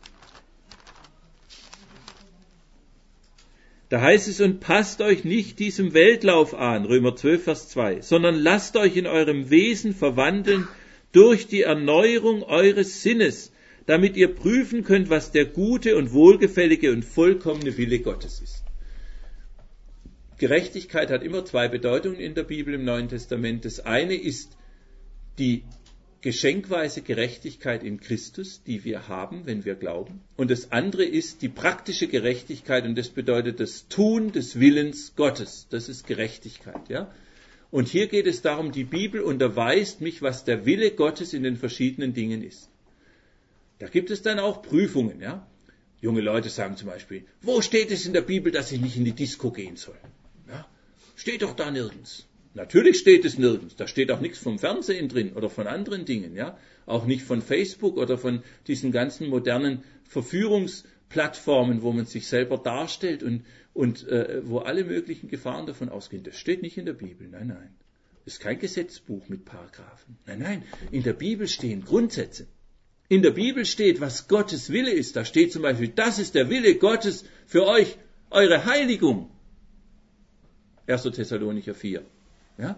Da heißt es, und passt euch nicht diesem Weltlauf an, Römer 12, Vers 2, sondern lasst euch in eurem Wesen verwandeln durch die Erneuerung eures Sinnes, damit ihr prüfen könnt, was der gute und wohlgefällige und vollkommene Wille Gottes ist. Gerechtigkeit hat immer zwei Bedeutungen in der Bibel im Neuen Testament. Das eine ist die geschenkweise Gerechtigkeit in Christus, die wir haben, wenn wir glauben. Und das andere ist die praktische Gerechtigkeit und das bedeutet das Tun des Willens Gottes. Das ist Gerechtigkeit, ja. Und hier geht es darum, die Bibel unterweist mich, was der Wille Gottes in den verschiedenen Dingen ist. Da gibt es dann auch Prüfungen, ja. Junge Leute sagen zum Beispiel, wo steht es in der Bibel, dass ich nicht in die Disco gehen soll? Ja? Steht doch da nirgends. Natürlich steht es nirgends. Da steht auch nichts vom Fernsehen drin oder von anderen Dingen, ja. Auch nicht von Facebook oder von diesen ganzen modernen Verführungsplattformen, wo man sich selber darstellt und wo alle möglichen Gefahren davon ausgehen. Das steht nicht in der Bibel. Nein, nein. Das ist kein Gesetzbuch mit Paragraphen. Nein, nein. In der Bibel stehen Grundsätze. In der Bibel steht, was Gottes Wille ist. Da steht zum Beispiel, das ist der Wille Gottes für euch, eure Heiligung. 1. Thessalonicher 4. Ja?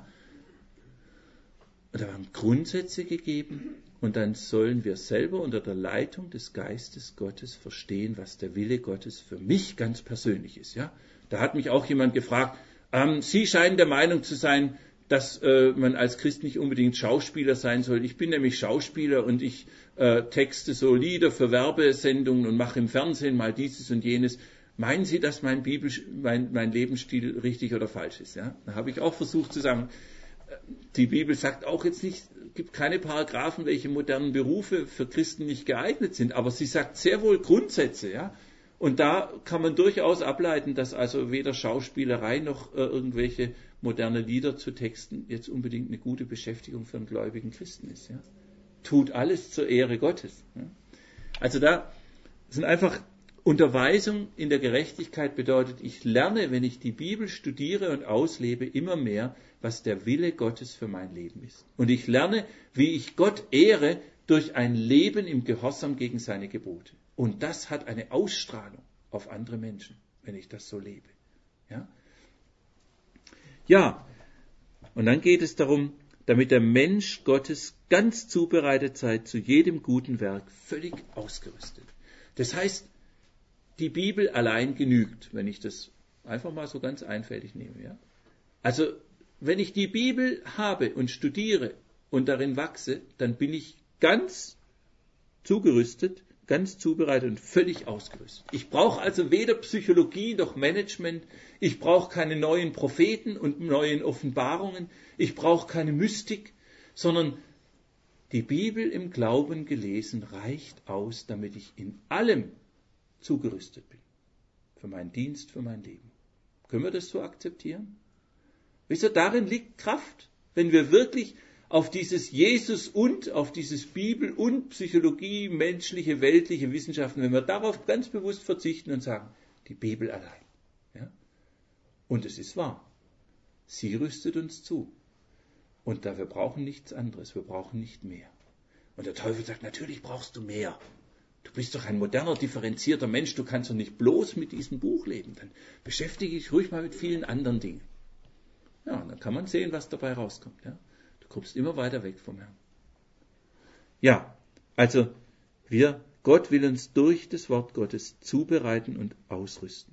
Und da waren Grundsätze gegeben und dann sollen wir selber unter der Leitung des Geistes Gottes verstehen, was der Wille Gottes für mich ganz persönlich ist. Ja? Da hat mich auch jemand gefragt, Sie scheinen der Meinung zu sein, dass man als Christ nicht unbedingt Schauspieler sein soll. Ich bin nämlich Schauspieler und ich texte so Lieder für Werbesendungen und mache im Fernsehen mal dieses und jenes. Meinen Sie, dass mein Lebensstil richtig oder falsch ist? Ja? Da habe ich auch versucht zu sagen, die Bibel sagt auch jetzt nicht, gibt keine Paragraphen, welche modernen Berufe für Christen nicht geeignet sind, aber sie sagt sehr wohl Grundsätze. Ja? Und da kann man durchaus ableiten, dass also weder Schauspielerei noch irgendwelche moderne Lieder zu texten jetzt unbedingt eine gute Beschäftigung für einen gläubigen Christen ist. Ja? Tut alles zur Ehre Gottes. Ja? Also da sind einfach Unterweisung in der Gerechtigkeit bedeutet, ich lerne, wenn ich die Bibel studiere und auslebe, immer mehr, was der Wille Gottes für mein Leben ist. Und ich lerne, wie ich Gott ehre durch ein Leben im Gehorsam gegen seine Gebote. Und das hat eine Ausstrahlung. auf andere Menschen, wenn ich das so lebe. Ja, und dann geht es darum, damit der Mensch Gottes ganz zubereitet sei, zu jedem guten Werk völlig ausgerüstet. Das heißt, die Bibel allein genügt, wenn ich das einfach mal so ganz einfältig nehme. Ja? Also, wenn ich die Bibel habe und studiere und darin wachse, dann bin ich ganz zugerüstet, ganz zubereitet und völlig ausgerüstet. Ich brauche also weder Psychologie noch Management, ich brauche keine neuen Propheten und neuen Offenbarungen, ich brauche keine Mystik, sondern die Bibel im Glauben gelesen reicht aus, damit ich in allem zugerüstet bin. Für meinen Dienst, für mein Leben. Können wir das so akzeptieren? Wisst ihr, darin liegt Kraft, wenn wir wirklich auf dieses Jesus und auf dieses Bibel und Psychologie, menschliche, weltliche Wissenschaften, wenn wir darauf ganz bewusst verzichten und sagen, die Bibel allein. Ja? Und es ist wahr. Sie rüstet uns zu. Und wir brauchen nichts anderes, wir brauchen nicht mehr. Und der Teufel sagt, natürlich brauchst du mehr. Du bist doch ein moderner, differenzierter Mensch, du kannst doch nicht bloß mit diesem Buch leben. Dann beschäftige dich ruhig mal mit vielen anderen Dingen. Ja, und dann kann man sehen, was dabei rauskommt. Ja? Du kommst immer weiter weg vom Herrn. Ja, also Gott will uns durch das Wort Gottes zubereiten und ausrüsten.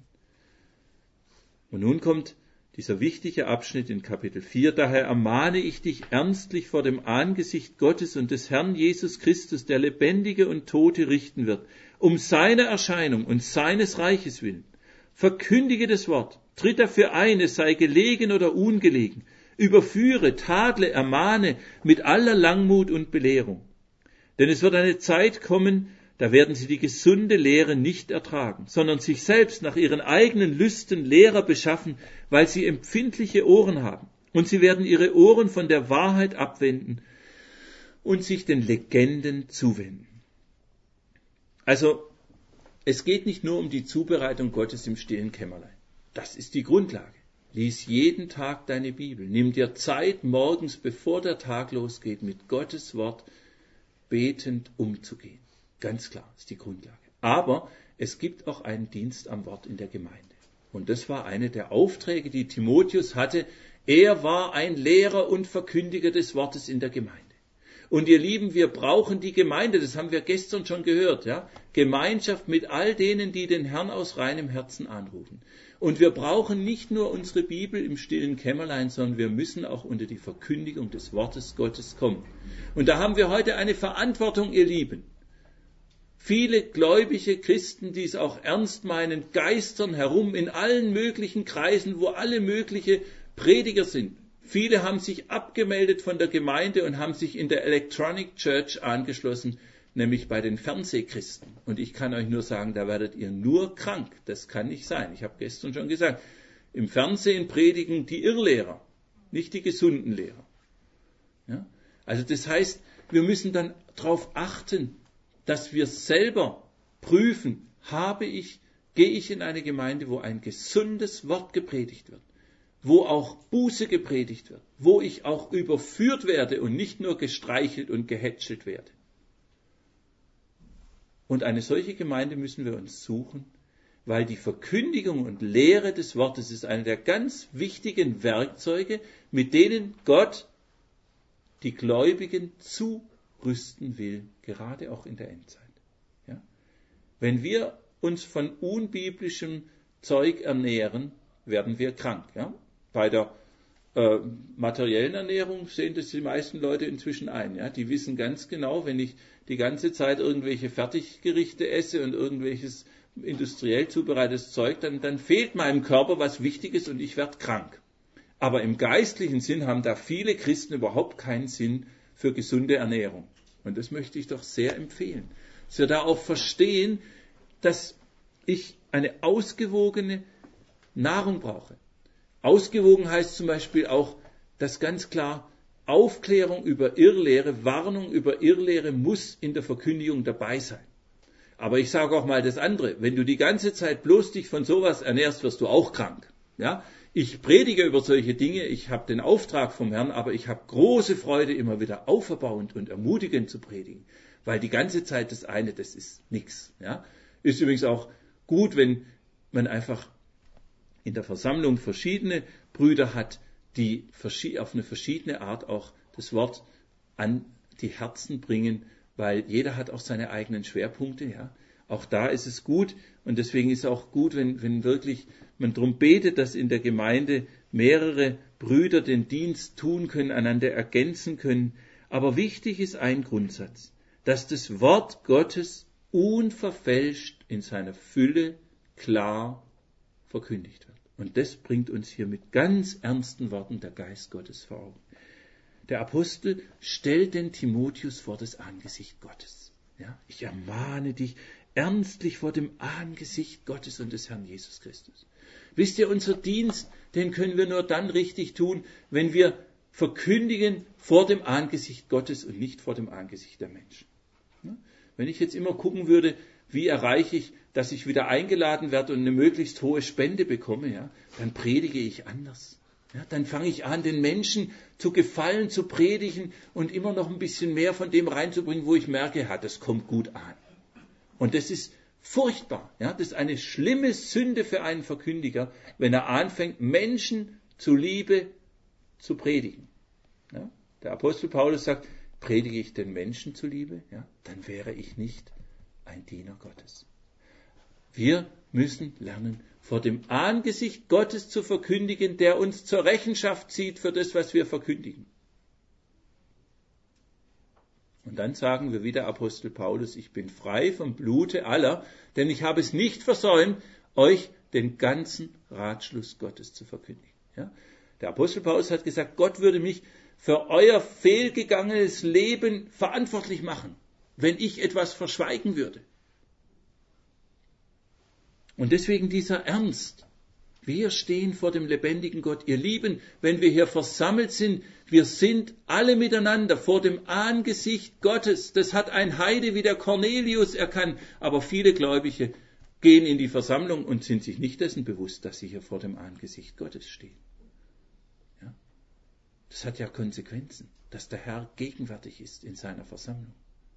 Und nun kommt dieser wichtige Abschnitt in Kapitel 4. Daher ermahne ich dich ernstlich vor dem Angesicht Gottes und des Herrn Jesus Christus, der Lebendige und Tote richten wird, um seine Erscheinung und seines Reiches willen. Verkündige das Wort, tritt dafür ein, es sei gelegen oder ungelegen, überführe, tadle, ermahne mit aller Langmut und Belehrung. Denn es wird eine Zeit kommen, da werden sie die gesunde Lehre nicht ertragen, sondern sich selbst nach ihren eigenen Lüsten Lehrer beschaffen, weil sie empfindliche Ohren haben. Und sie werden ihre Ohren von der Wahrheit abwenden und sich den Legenden zuwenden. Also, es geht nicht nur um die Zubereitung Gottes im stillen Kämmerlein. Das ist die Grundlage. Lies jeden Tag deine Bibel. Nimm dir Zeit, morgens, bevor der Tag losgeht, mit Gottes Wort betend umzugehen. Ganz klar, ist die Grundlage. Aber es gibt auch einen Dienst am Wort in der Gemeinde. Und das war eine der Aufträge, die Timotheus hatte. Er war ein Lehrer und Verkündiger des Wortes in der Gemeinde. Und ihr Lieben, wir brauchen die Gemeinde, das haben wir gestern schon gehört, ja? Gemeinschaft mit all denen, die den Herrn aus reinem Herzen anrufen. Und wir brauchen nicht nur unsere Bibel im stillen Kämmerlein, sondern wir müssen auch unter die Verkündigung des Wortes Gottes kommen. Und da haben wir heute eine Verantwortung, ihr Lieben. Viele gläubige Christen, die es auch ernst meinen, geistern herum in allen möglichen Kreisen, wo alle mögliche Prediger sind. Viele haben sich abgemeldet von der Gemeinde und haben sich in der Electronic Church angeschlossen, nämlich bei den Fernsehchristen. Und ich kann euch nur sagen, da werdet ihr nur krank. Das kann nicht sein. Ich habe gestern schon gesagt, im Fernsehen predigen die Irrlehrer, nicht die gesunden Lehrer. Ja? Also das heißt, wir müssen dann darauf achten, dass wir selber prüfen, gehe ich in eine Gemeinde, wo ein gesundes Wort gepredigt wird, wo auch Buße gepredigt wird, wo ich auch überführt werde und nicht nur gestreichelt und gehätschelt werde. Und eine solche Gemeinde müssen wir uns suchen, weil die Verkündigung und Lehre des Wortes ist eine der ganz wichtigen Werkzeuge, mit denen Gott die Gläubigen zurüsten will, gerade auch in der Endzeit. Ja? Wenn wir uns von unbiblischem Zeug ernähren, werden wir krank. Ja? Bei der materiellen Ernährung sehen das die meisten Leute inzwischen ein. Ja? Die wissen ganz genau, wenn ich die ganze Zeit irgendwelche Fertiggerichte esse und irgendwelches industriell zubereitetes Zeug, dann fehlt meinem Körper was Wichtiges und ich werde krank. Aber im geistlichen Sinn haben da viele Christen überhaupt keinen Sinn für gesunde Ernährung. Und das möchte ich doch sehr empfehlen. Dass wir da auch verstehen, dass ich eine ausgewogene Nahrung brauche. Ausgewogen heißt zum Beispiel auch, dass ganz klar Aufklärung über Irrlehre, Warnung über Irrlehre muss in der Verkündigung dabei sein. Aber ich sage auch mal das andere, wenn du die ganze Zeit bloß dich von sowas ernährst, wirst du auch krank. Ja? Ich predige über solche Dinge, ich habe den Auftrag vom Herrn, aber ich habe große Freude, immer wieder auferbauend und ermutigend zu predigen. Weil die ganze Zeit das ist nichts. Ja? Ist übrigens auch gut, wenn man einfach in der Versammlung verschiedene Brüder hat, die auf eine verschiedene Art auch das Wort an die Herzen bringen, weil jeder hat auch seine eigenen Schwerpunkte. Ja. Auch da ist es gut und deswegen ist es auch gut, wenn wirklich man darum betet, dass in der Gemeinde mehrere Brüder den Dienst tun können, einander ergänzen können. Aber wichtig ist ein Grundsatz, dass das Wort Gottes unverfälscht in seiner Fülle klar verkündigt wird. Und das bringt uns hier mit ganz ernsten Worten der Geist Gottes vor Augen. Der Apostel stellt den Timotheus vor das Angesicht Gottes. Ja, ich ermahne dich ernstlich vor dem Angesicht Gottes und des Herrn Jesus Christus. Wisst ihr, unser Dienst, den können wir nur dann richtig tun, wenn wir verkündigen vor dem Angesicht Gottes und nicht vor dem Angesicht der Menschen. Ja? Wenn ich jetzt immer gucken würde, wie erreiche ich, dass ich wieder eingeladen werde und eine möglichst hohe Spende bekomme, ja, dann predige ich anders. Ja, dann fange ich an, den Menschen zu gefallen, zu predigen und immer noch ein bisschen mehr von dem reinzubringen, wo ich merke, ja, das kommt gut an. Und das ist furchtbar. Ja, das ist eine schlimme Sünde für einen Verkündiger, wenn er anfängt, Menschen zuliebe zu predigen. Ja, der Apostel Paulus sagt, predige ich den Menschen zuliebe, ja, dann wäre ich nicht ein Diener Gottes. Wir müssen lernen, vor dem Angesicht Gottes zu verkündigen, der uns zur Rechenschaft zieht für das, was wir verkündigen. Und dann sagen wir wie der Apostel Paulus, ich bin frei vom Blute aller, denn ich habe es nicht versäumt, euch den ganzen Ratschluss Gottes zu verkündigen. Ja? Der Apostel Paulus hat gesagt, Gott würde mich für euer fehlgegangenes Leben verantwortlich machen, wenn ich etwas verschweigen würde. Und deswegen dieser Ernst. Wir stehen vor dem lebendigen Gott. Ihr Lieben, wenn wir hier versammelt sind, wir sind alle miteinander vor dem Angesicht Gottes. Das hat ein Heide wie der Cornelius erkannt. Aber viele Gläubige gehen in die Versammlung und sind sich nicht dessen bewusst, dass sie hier vor dem Angesicht Gottes stehen. Ja? Das hat ja Konsequenzen, dass der Herr gegenwärtig ist in seiner Versammlung.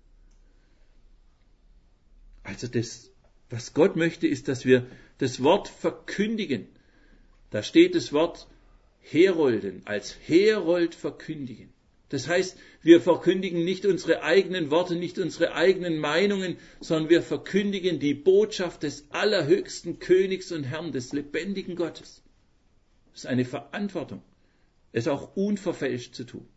Also das, was Gott möchte, ist, dass wir das Wort verkündigen. Da steht das Wort herolden, als Herold verkündigen. Das heißt, wir verkündigen nicht unsere eigenen Worte, nicht unsere eigenen Meinungen, sondern wir verkündigen die Botschaft des allerhöchsten Königs und Herrn, des lebendigen Gottes. Das ist eine Verantwortung, es auch unverfälscht zu tun.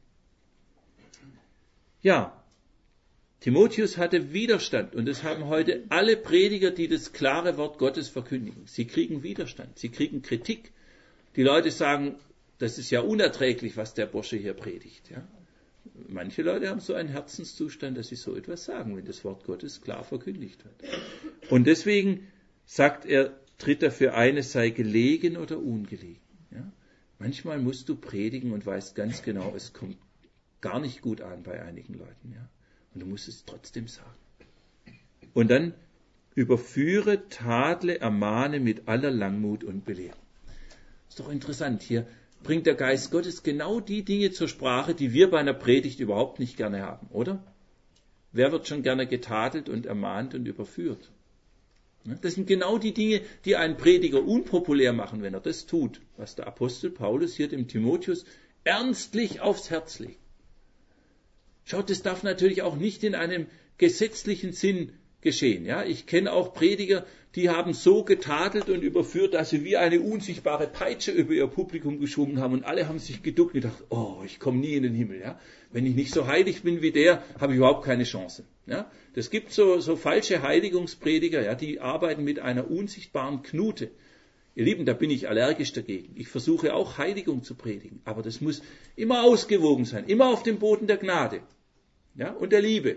Ja, Timotheus hatte Widerstand und das haben heute alle Prediger, die das klare Wort Gottes verkündigen. Sie kriegen Widerstand, sie kriegen Kritik. Die Leute sagen, das ist ja unerträglich, was der Bursche hier predigt. Ja? Manche Leute haben so einen Herzenszustand, dass sie so etwas sagen, wenn das Wort Gottes klar verkündigt wird. Und deswegen sagt er, tritt er für eines, sei gelegen oder ungelegen. Ja? Manchmal musst du predigen und weißt ganz genau, es kommt gar nicht gut an bei einigen Leuten. Ja? Und du musst es trotzdem sagen. Und dann überführe, tadle, ermahne mit aller Langmut und Belehrung. Ist doch interessant. Hier bringt der Geist Gottes genau die Dinge zur Sprache, die wir bei einer Predigt überhaupt nicht gerne haben, oder? Wer wird schon gerne getadelt und ermahnt und überführt? Das sind genau die Dinge, die einen Prediger unpopulär machen, wenn er das tut, was der Apostel Paulus hier dem Timotheus ernstlich aufs Herz legt. Schaut, das darf natürlich auch nicht in einem gesetzlichen Sinn geschehen. Ja, ich kenne auch Prediger, die haben so getadelt und überführt, dass sie wie eine unsichtbare Peitsche über ihr Publikum geschwungen haben und alle haben sich geduckt und gedacht, oh, ich komme nie in den Himmel. Ja? Wenn ich nicht so heilig bin wie der, habe ich überhaupt keine Chance. Ja? Das gibt so falsche Heiligungsprediger, ja, die arbeiten mit einer unsichtbaren Knute. Ihr Lieben, da bin ich allergisch dagegen. Ich versuche auch Heiligung zu predigen, aber das muss immer ausgewogen sein, immer auf dem Boden der Gnade, ja, und der Liebe.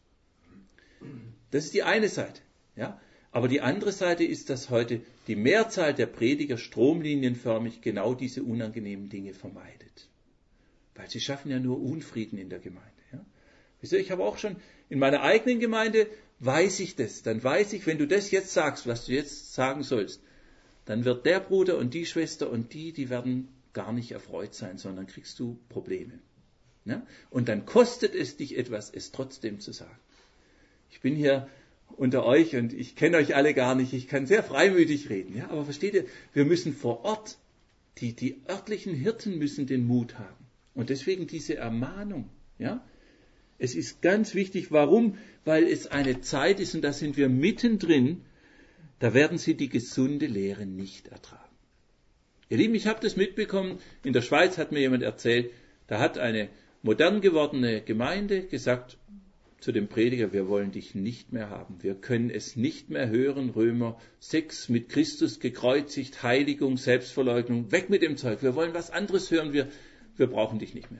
Das ist die eine Seite. Ja? Aber die andere Seite ist, dass heute die Mehrzahl der Prediger stromlinienförmig genau diese unangenehmen Dinge vermeidet. Weil sie schaffen ja nur Unfrieden in der Gemeinde. Ja? Ich habe auch schon in meiner eigenen Gemeinde, weiß ich das. Dann weiß ich, wenn du das jetzt sagst, was du jetzt sagen sollst, dann wird der Bruder und die Schwester und die werden gar nicht erfreut sein, sondern kriegst du Probleme. Ja? Und dann kostet es dich etwas, es trotzdem zu sagen. Ich bin hier unter euch und ich kenne euch alle gar nicht, ich kann sehr freimütig reden. Ja, aber versteht ihr, wir müssen vor Ort, die örtlichen Hirten müssen den Mut haben. Und deswegen diese Ermahnung. Ja? Es ist ganz wichtig. Warum? Weil es eine Zeit ist, und da sind wir mittendrin, da werden sie die gesunde Lehre nicht ertragen. Ihr Lieben, ich habe das mitbekommen, in der Schweiz hat mir jemand erzählt, da hat eine modern gewordene Gemeinde gesagt zu dem Prediger, wir wollen dich nicht mehr haben, wir können es nicht mehr hören, Römer 6, mit Christus gekreuzigt, Heiligung, Selbstverleugnung, weg mit dem Zeug, wir wollen was anderes hören, wir brauchen dich nicht mehr.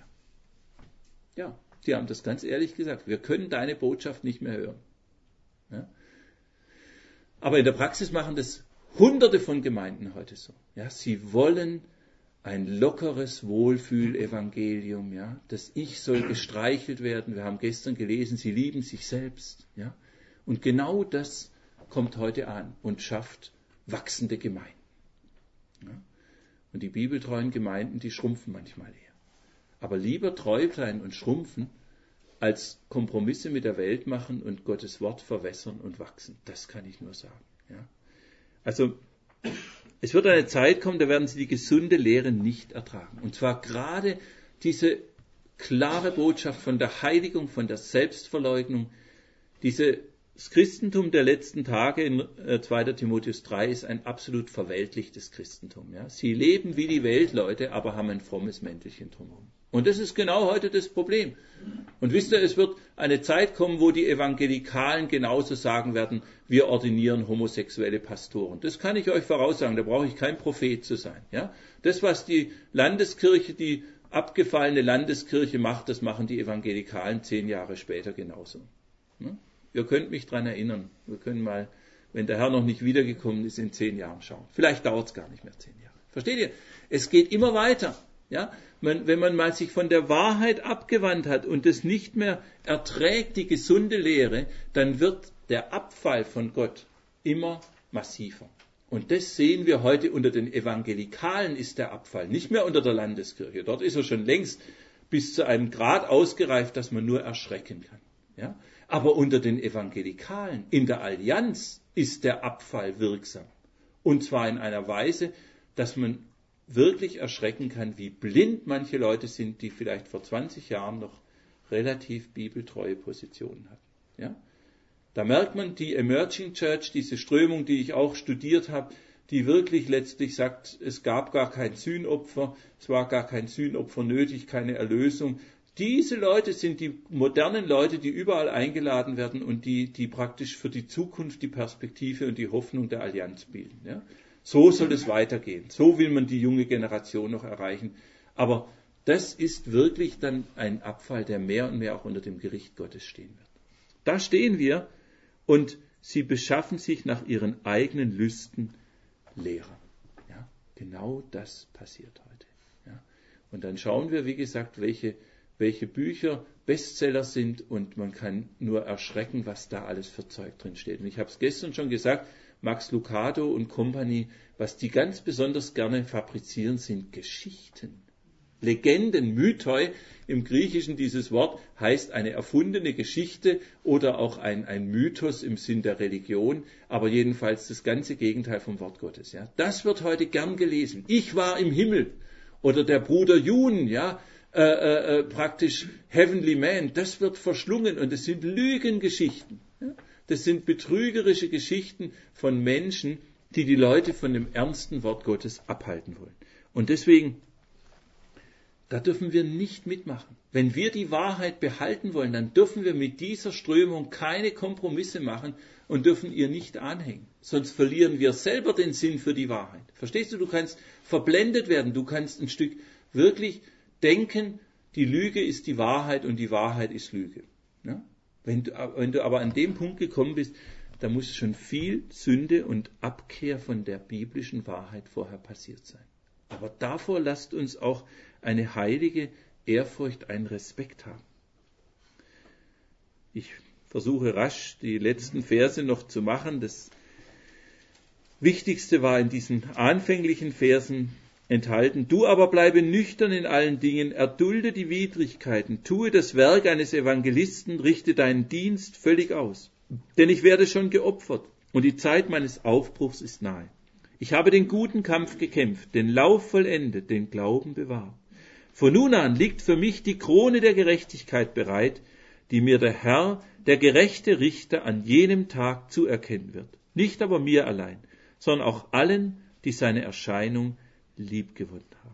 Ja, die haben das ganz ehrlich gesagt, wir können deine Botschaft nicht mehr hören. Ja? Aber in der Praxis machen das Hunderte von Gemeinden heute so. Ja, sie wollen ein lockeres Wohlfühlevangelium, ja, das Ich soll gestreichelt werden. Wir haben gestern gelesen, sie lieben sich selbst, ja. Und genau das kommt heute an und schafft wachsende Gemeinden. Ja. Und die bibeltreuen Gemeinden, die schrumpfen manchmal eher. Aber lieber treu sein und schrumpfen, als Kompromisse mit der Welt machen und Gottes Wort verwässern und wachsen. Das kann ich nur sagen. Ja. Also, es wird eine Zeit kommen, da werden sie die gesunde Lehre nicht ertragen. Und zwar gerade diese klare Botschaft von der Heiligung, von der Selbstverleugnung. Das Christentum der letzten Tage in 2. Timotheus 3 ist ein absolut verweltlichtes Christentum. Ja? Sie leben wie die Weltleute, aber haben ein frommes Mäntelchen drumherum. Und das ist genau heute das Problem. Und wisst ihr, es wird eine Zeit kommen, wo die Evangelikalen genauso sagen werden, wir ordinieren homosexuelle Pastoren. Das kann ich euch voraussagen, da brauche ich kein Prophet zu sein. Ja? Das, was die Landeskirche, die abgefallene Landeskirche macht, das machen die Evangelikalen 10 Jahre später genauso. Ja? Ihr könnt mich daran erinnern. Wir können mal, wenn der Herr noch nicht wiedergekommen ist, in 10 Jahren schauen. Vielleicht dauert es gar nicht mehr 10 Jahre. Versteht ihr? Es geht immer weiter. Ja, wenn man mal sich von der Wahrheit abgewandt hat und es nicht mehr erträgt, die gesunde Lehre, dann wird der Abfall von Gott immer massiver. Und das sehen wir heute unter den Evangelikalen ist der Abfall, nicht mehr unter der Landeskirche. Dort ist er schon längst bis zu einem Grad ausgereift, dass man nur erschrecken kann. Ja? Aber unter den Evangelikalen in der Allianz ist der Abfall wirksam. Und zwar in einer Weise, dass man wirklich erschrecken kann, wie blind manche Leute sind, die vielleicht vor 20 Jahren noch relativ bibeltreue Positionen hatten. Ja? Da merkt man die Emerging Church, diese Strömung, die ich auch studiert habe, die wirklich letztlich sagt, es gab gar kein Sühnopfer, es war gar kein Sühnopfer nötig, keine Erlösung. Diese Leute sind die modernen Leute, die überall eingeladen werden und die praktisch für die Zukunft die Perspektive und die Hoffnung der Allianz bilden. Ja? So soll es weitergehen. So will man die junge Generation noch erreichen. Aber das ist wirklich dann ein Abfall, der mehr und mehr auch unter dem Gericht Gottes stehen wird. Da stehen wir und sie beschaffen sich nach ihren eigenen Lüsten Lehrer. Ja, genau das passiert heute. Ja. Und dann schauen wir, wie gesagt, welche Bücher Bestseller sind und man kann nur erschrecken, was da alles für Zeug drin steht. Und ich habe es gestern schon gesagt, Max Lucado und Company, was die ganz besonders gerne fabrizieren, sind Geschichten. Legenden, Mythoi, im Griechischen dieses Wort heißt eine erfundene Geschichte oder auch ein Mythos im Sinn der Religion, aber jedenfalls das ganze Gegenteil vom Wort Gottes. Ja. Das wird heute gern gelesen. Ich war im Himmel oder der Bruder Jun, ja, praktisch Heavenly Man, das wird verschlungen und es sind Lügengeschichten. Ja. Das sind betrügerische Geschichten von Menschen, die die Leute von dem ernsten Wort Gottes abhalten wollen. Und deswegen, da dürfen wir nicht mitmachen. Wenn wir die Wahrheit behalten wollen, dann dürfen wir mit dieser Strömung keine Kompromisse machen und dürfen ihr nicht anhängen. Sonst verlieren wir selber den Sinn für die Wahrheit. Verstehst du? Du kannst verblendet werden. Du kannst ein Stück wirklich denken, die Lüge ist die Wahrheit und die Wahrheit ist Lüge. Ja? Wenn du aber an dem Punkt gekommen bist, da muss schon viel Sünde und Abkehr von der biblischen Wahrheit vorher passiert sein. Aber davor lasst uns auch eine heilige Ehrfurcht, einen Respekt haben. Ich versuche rasch die letzten Verse noch zu machen. Das Wichtigste war in diesen anfänglichen Versen enthalten. Du aber bleibe nüchtern in allen Dingen, erdulde die Widrigkeiten, tue das Werk eines Evangelisten, richte deinen Dienst völlig aus. Denn ich werde schon geopfert und die Zeit meines Aufbruchs ist nahe. Ich habe den guten Kampf gekämpft, den Lauf vollendet, den Glauben bewahrt. Von nun an liegt für mich die Krone der Gerechtigkeit bereit, die mir der Herr, der gerechte Richter, an jenem Tag zuerkennen wird. Nicht aber mir allein, sondern auch allen, die seine Erscheinung liebgewonnen haben.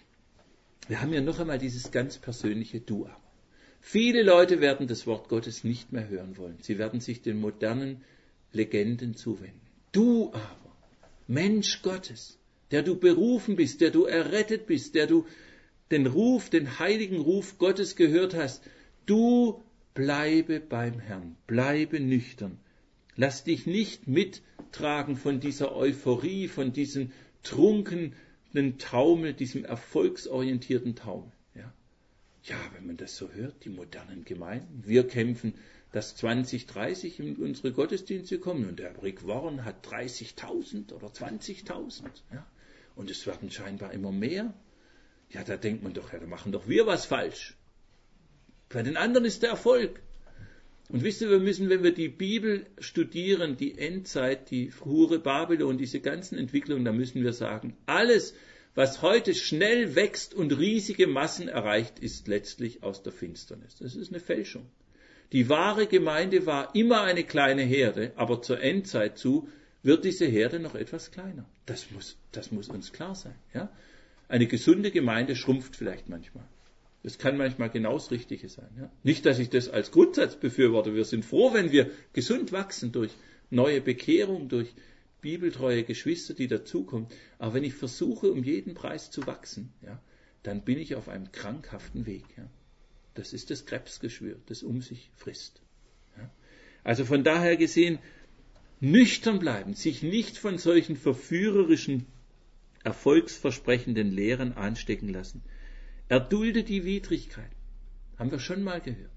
Wir haben ja noch einmal dieses ganz persönliche Du aber. Viele Leute werden das Wort Gottes nicht mehr hören wollen. Sie werden sich den modernen Legenden zuwenden. Du aber, Mensch Gottes, der du berufen bist, der du errettet bist, der du den Ruf, den heiligen Ruf Gottes gehört hast, du bleibe beim Herrn, bleibe nüchtern. Lass dich nicht mittragen von dieser Euphorie, von diesem trunkenen Taumel, diesem erfolgsorientierten Taumel. Ja, wenn man das so hört, die modernen Gemeinden, wir kämpfen, dass 2030 in unsere Gottesdienste kommen und der Rick Warren hat 30.000 oder 20.000. Ja, und es werden scheinbar immer mehr. Ja, da denkt man doch, ja, da machen doch wir was falsch. Bei den anderen ist der Erfolg. Und wisst ihr, wir müssen, wenn wir die Bibel studieren, die Endzeit, die Hure Babylon, diese ganzen Entwicklungen, da müssen wir sagen, alles, was heute schnell wächst und riesige Massen erreicht, ist letztlich aus der Finsternis. Das ist eine Fälschung. Die wahre Gemeinde war immer eine kleine Herde, aber zur Endzeit zu wird diese Herde noch etwas kleiner. Das muss uns klar sein. Ja? Eine gesunde Gemeinde schrumpft vielleicht manchmal. Das kann manchmal genau das Richtige sein. Ja? Nicht, dass ich das als Grundsatz befürworte. Wir sind froh, wenn wir gesund wachsen durch neue Bekehrung, durch bibeltreue Geschwister, die dazukommen. Aber wenn ich versuche, um jeden Preis zu wachsen, ja, dann bin ich auf einem krankhaften Weg. Ja. Das ist das Krebsgeschwür, das um sich frisst. Ja. Also von daher gesehen, nüchtern bleiben, sich nicht von solchen verführerischen, erfolgsversprechenden Lehren anstecken lassen. Erdulde die Widrigkeit. Haben wir schon mal gehört.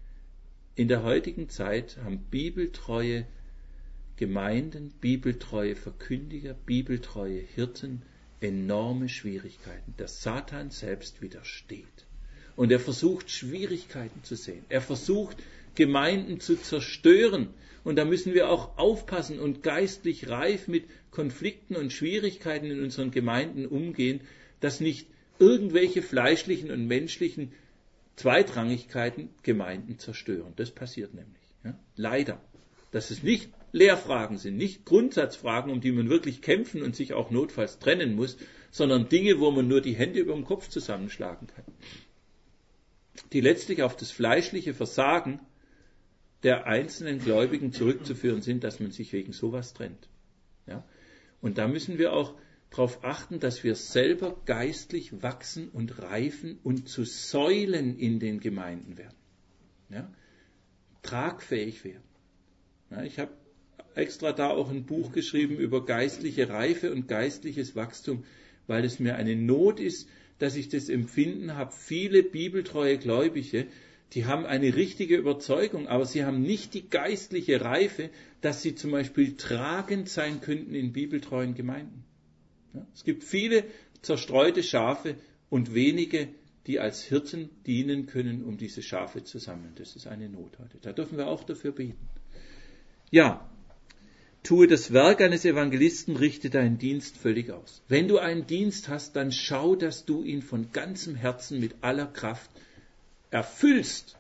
In der heutigen Zeit haben bibeltreue Gemeinden, bibeltreue Verkündiger, bibeltreue Hirten enorme Schwierigkeiten. Der Satan selbst widersteht. Und er versucht, Schwierigkeiten zu sehen. Er versucht, Gemeinden zu zerstören. Und da müssen wir auch aufpassen und geistlich reif mit Konflikten und Schwierigkeiten in unseren Gemeinden umgehen, dass nicht irgendwelche fleischlichen und menschlichen Zweitrangigkeiten Gemeinden zerstören. Das passiert nämlich. Ja? Leider. Dass es nicht Lehrfragen sind, nicht Grundsatzfragen, um die man wirklich kämpfen und sich auch notfalls trennen muss, sondern Dinge, wo man nur die Hände über dem Kopf zusammenschlagen kann. Die letztlich auf das fleischliche Versagen der einzelnen Gläubigen zurückzuführen sind, dass man sich wegen sowas trennt. Ja? Und da müssen wir auch darauf achten, dass wir selber geistlich wachsen und reifen und zu Säulen in den Gemeinden werden. Ja? Tragfähig werden. Ja, ich habe extra da auch ein Buch geschrieben über geistliche Reife und geistliches Wachstum, weil es mir eine Not ist, dass ich das Empfinden habe. Viele bibeltreue Gläubige, die haben eine richtige Überzeugung, aber sie haben nicht die geistliche Reife, dass sie zum Beispiel tragend sein könnten in bibeltreuen Gemeinden. Ja, es gibt viele zerstreute Schafe und wenige, die als Hirten dienen können, um diese Schafe zu sammeln. Das ist eine Not heute. Da dürfen wir auch dafür beten. Ja, tue das Werk eines Evangelisten, richte deinen Dienst völlig aus. Wenn du einen Dienst hast, dann schau, dass du ihn von ganzem Herzen mit aller Kraft erfüllst.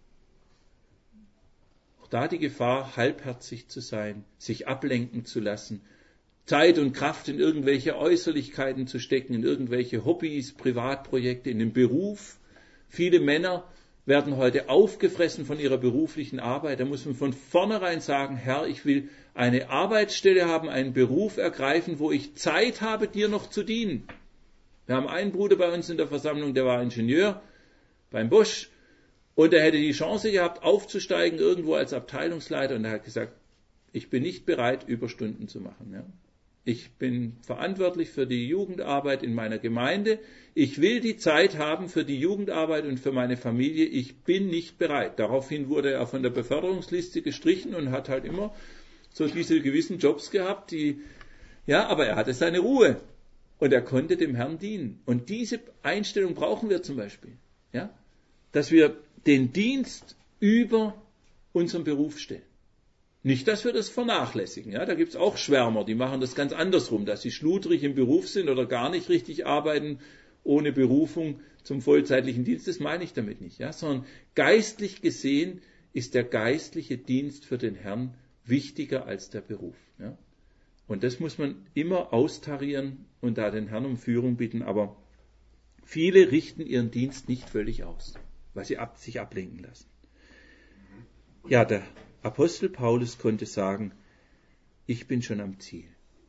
Auch da die Gefahr, halbherzig zu sein, sich ablenken zu lassen, Zeit und Kraft in irgendwelche Äußerlichkeiten zu stecken, in irgendwelche Hobbys, Privatprojekte, in den Beruf. Viele Männer werden heute aufgefressen von ihrer beruflichen Arbeit. Da muss man von vornherein sagen, Herr, ich will eine Arbeitsstelle haben, einen Beruf ergreifen, wo ich Zeit habe, dir noch zu dienen. Wir haben einen Bruder bei uns in der Versammlung, der war Ingenieur beim Bosch und er hätte die Chance gehabt, aufzusteigen irgendwo als Abteilungsleiter und er hat gesagt, ich bin nicht bereit, Überstunden zu machen. Ja. Ich bin verantwortlich für die Jugendarbeit in meiner Gemeinde. Ich will die Zeit haben für die Jugendarbeit und für meine Familie. Ich bin nicht bereit. Daraufhin wurde er von der Beförderungsliste gestrichen und hat halt immer so diese gewissen Jobs gehabt, aber er hatte seine Ruhe und er konnte dem Herrn dienen. Und diese Einstellung brauchen wir zum Beispiel, dass wir den Dienst über unseren Beruf stellen. Nicht, dass wir das vernachlässigen. Ja, da gibt es auch Schwärmer, die machen das ganz andersrum, dass sie schludrig im Beruf sind oder gar nicht richtig arbeiten, ohne Berufung zum vollzeitlichen Dienst. Das meine ich damit nicht. Ja, sondern geistlich gesehen ist der geistliche Dienst für den Herrn wichtiger als der Beruf. Ja. Und das muss man immer austarieren und da den Herrn um Führung bitten. Aber viele richten ihren Dienst nicht völlig aus, weil sie sich ablenken lassen. Ja, der Apostel Paulus konnte sagen, ich bin schon am Ziel.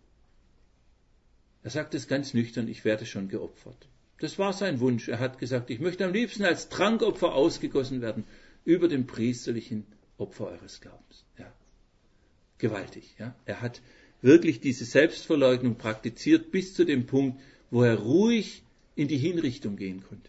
Er sagt es ganz nüchtern, ich werde schon geopfert. Das war sein Wunsch. Er hat gesagt, ich möchte am liebsten als Trankopfer ausgegossen werden über dem priesterlichen Opfer eures Glaubens. Ja. Gewaltig. Ja. Er hat wirklich diese Selbstverleugnung praktiziert bis zu dem Punkt, wo er ruhig in die Hinrichtung gehen konnte.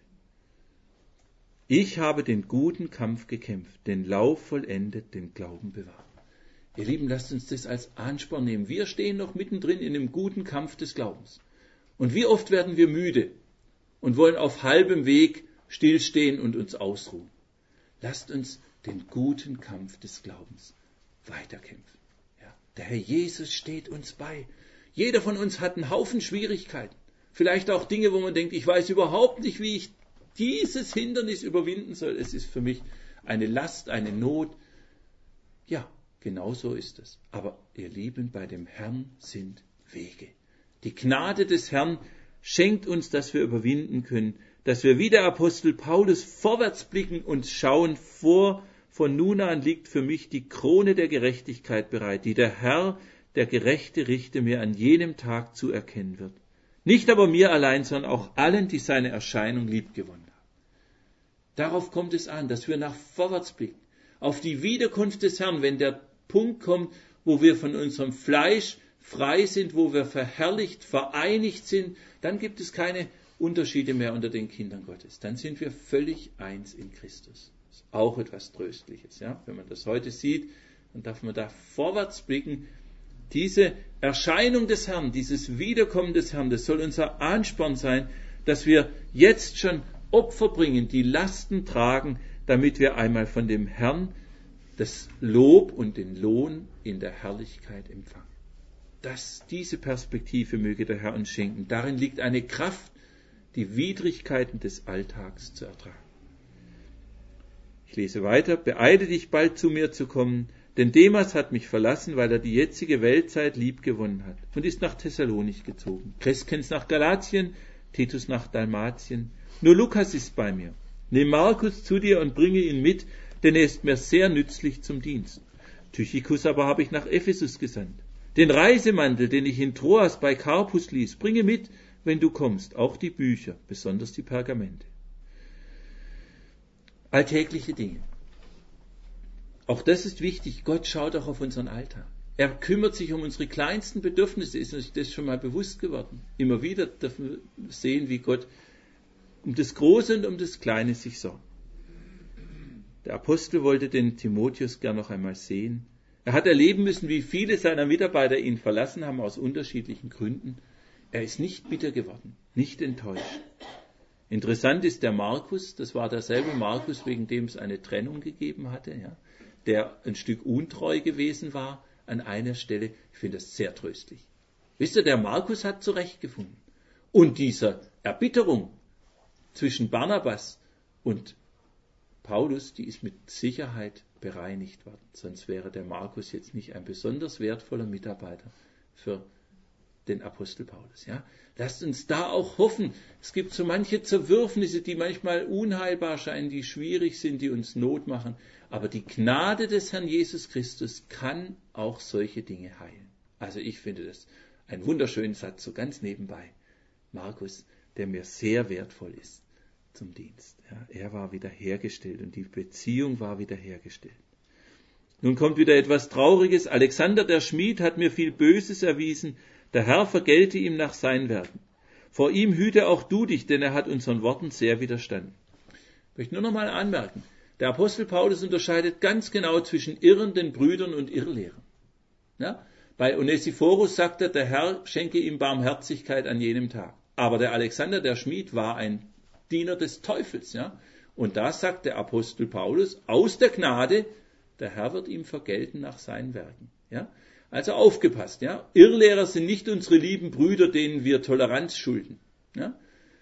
Ich habe den guten Kampf gekämpft, den Lauf vollendet, den Glauben bewahrt. Ihr Lieben, lasst uns das als Ansporn nehmen. Wir stehen noch mittendrin in dem guten Kampf des Glaubens. Und wie oft werden wir müde und wollen auf halbem Weg stillstehen und uns ausruhen. Lasst uns den guten Kampf des Glaubens weiterkämpfen. Ja, der Herr Jesus steht uns bei. Jeder von uns hat einen Haufen Schwierigkeiten. Vielleicht auch Dinge, wo man denkt, ich weiß überhaupt nicht, wie ich dieses Hindernis überwinden soll. Es ist für mich eine Last, eine Not. Ja, genau so ist es. Aber ihr Lieben, bei dem Herrn sind Wege. Die Gnade des Herrn schenkt uns, dass wir überwinden können, dass wir wie der Apostel Paulus vorwärts blicken und schauen, von nun an liegt für mich die Krone der Gerechtigkeit bereit, die der Herr, der gerechte Richter, mir an jenem Tag zuerkennen wird. Nicht aber mir allein, sondern auch allen, die seine Erscheinung liebgewonnen haben. Darauf kommt es an, dass wir nach vorwärts blicken, auf die Wiederkunft des Herrn, wenn der Punkt kommt, wo wir von unserem Fleisch frei sind, wo wir verherrlicht, vereinigt sind, dann gibt es keine Unterschiede mehr unter den Kindern Gottes. Dann sind wir völlig eins in Christus. Das ist auch etwas Tröstliches. Ja? Wenn man das heute sieht, dann darf man da vorwärts blicken. Diese Erscheinung des Herrn, dieses Wiederkommen des Herrn, das soll unser Ansporn sein, dass wir jetzt schon Opfer bringen, die Lasten tragen, damit wir einmal von dem Herrn das Lob und den Lohn in der Herrlichkeit empfangen. Diese Perspektive möge der Herr uns schenken. Darin liegt eine Kraft, die Widrigkeiten des Alltags zu ertragen. Ich lese weiter. Beeile dich, bald zu mir zu kommen, denn Demas hat mich verlassen, weil er die jetzige Weltzeit liebgewonnen hat und ist nach Thessalonich gezogen. Crescens nach Galatien, Titus nach Dalmatien. Nur Lukas ist bei mir. Nimm Markus zu dir und bringe ihn mit, denn er ist mir sehr nützlich zum Dienst. Tychicus aber habe ich nach Ephesus gesandt. Den Reisemantel, den ich in Troas bei Karpus ließ, bringe mit, wenn du kommst, auch die Bücher, besonders die Pergamente. Alltägliche Dinge. Auch das ist wichtig. Gott schaut auch auf unseren Alltag. Er kümmert sich um unsere kleinsten Bedürfnisse. Ist uns das schon mal bewusst geworden? Immer wieder dürfen wir sehen, wie Gott um das Große und um das Kleine sich sorgt. Der Apostel wollte den Timotheus gern noch einmal sehen. Er hat erleben müssen, wie viele seiner Mitarbeiter ihn verlassen haben aus unterschiedlichen Gründen. Er ist nicht bitter geworden, nicht enttäuscht. Interessant ist der Markus, das war derselbe Markus, wegen dem es eine Trennung gegeben hatte, ja, der ein Stück untreu gewesen war an einer Stelle. Ich finde das sehr tröstlich. Wisst ihr, der Markus hat zurechtgefunden. Und diese Erbitterung zwischen Barnabas und Paulus, die ist mit Sicherheit bereinigt worden. Sonst wäre der Markus jetzt nicht ein besonders wertvoller Mitarbeiter für den Apostel Paulus. Ja? Lasst uns da auch hoffen. Es gibt so manche Zerwürfnisse, die manchmal unheilbar scheinen, die schwierig sind, die uns Not machen. Aber die Gnade des Herrn Jesus Christus kann auch solche Dinge heilen. Also ich finde das ein wunderschöner Satz, so ganz nebenbei. Markus, der mir sehr wertvoll ist zum Dienst. Ja, er war wiederhergestellt und die Beziehung war wiederhergestellt. Nun kommt wieder etwas Trauriges. Alexander der Schmied hat mir viel Böses erwiesen. Der Herr vergelte ihm nach seinen Werken. Vor ihm hüte auch du dich, denn er hat unseren Worten sehr widerstanden. Ich möchte nur noch mal anmerken, der Apostel Paulus unterscheidet ganz genau zwischen irrenden Brüdern und Irrlehrern. Ja? Bei Onesiphorus sagt er, der Herr schenke ihm Barmherzigkeit an jenem Tag. Aber der Alexander der Schmied war ein Diener des Teufels. Ja? Und da sagt der Apostel Paulus, aus der Gnade der Herr wird ihm vergelten nach seinen Werken. Ja? Also aufgepasst. Ja? Irrlehrer sind nicht unsere lieben Brüder, denen wir Toleranz schulden. Ja?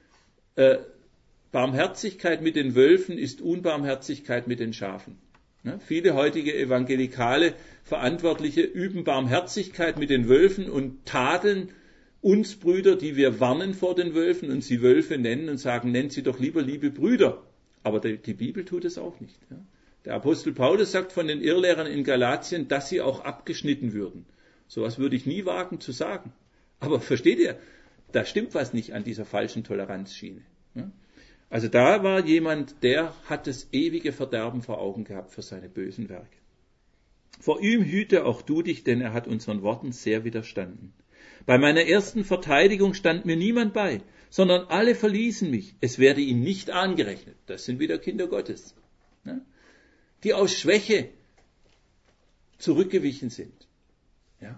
Barmherzigkeit mit den Wölfen ist Unbarmherzigkeit mit den Schafen. Ja? Viele heutige evangelikale Verantwortliche üben Barmherzigkeit mit den Wölfen und tadeln uns Brüder, die wir warnen vor den Wölfen und sie Wölfe nennen und sagen, nennt sie doch lieber liebe Brüder. Aber die Bibel tut es auch nicht. Ja? Der Apostel Paulus sagt von den Irrlehrern in Galatien, dass sie auch abgeschnitten würden. Sowas würde ich nie wagen zu sagen. Aber versteht ihr, da stimmt was nicht an dieser falschen Toleranzschiene. Ja? Also da war jemand, der hat das ewige Verderben vor Augen gehabt für seine bösen Werke. Vor ihm hüte auch du dich, denn er hat unseren Worten sehr widerstanden. Bei meiner ersten Verteidigung stand mir niemand bei, sondern alle verließen mich. Es werde ihm nicht angerechnet. Das sind wieder Kinder Gottes, ne? Die aus Schwäche zurückgewichen sind. Ja?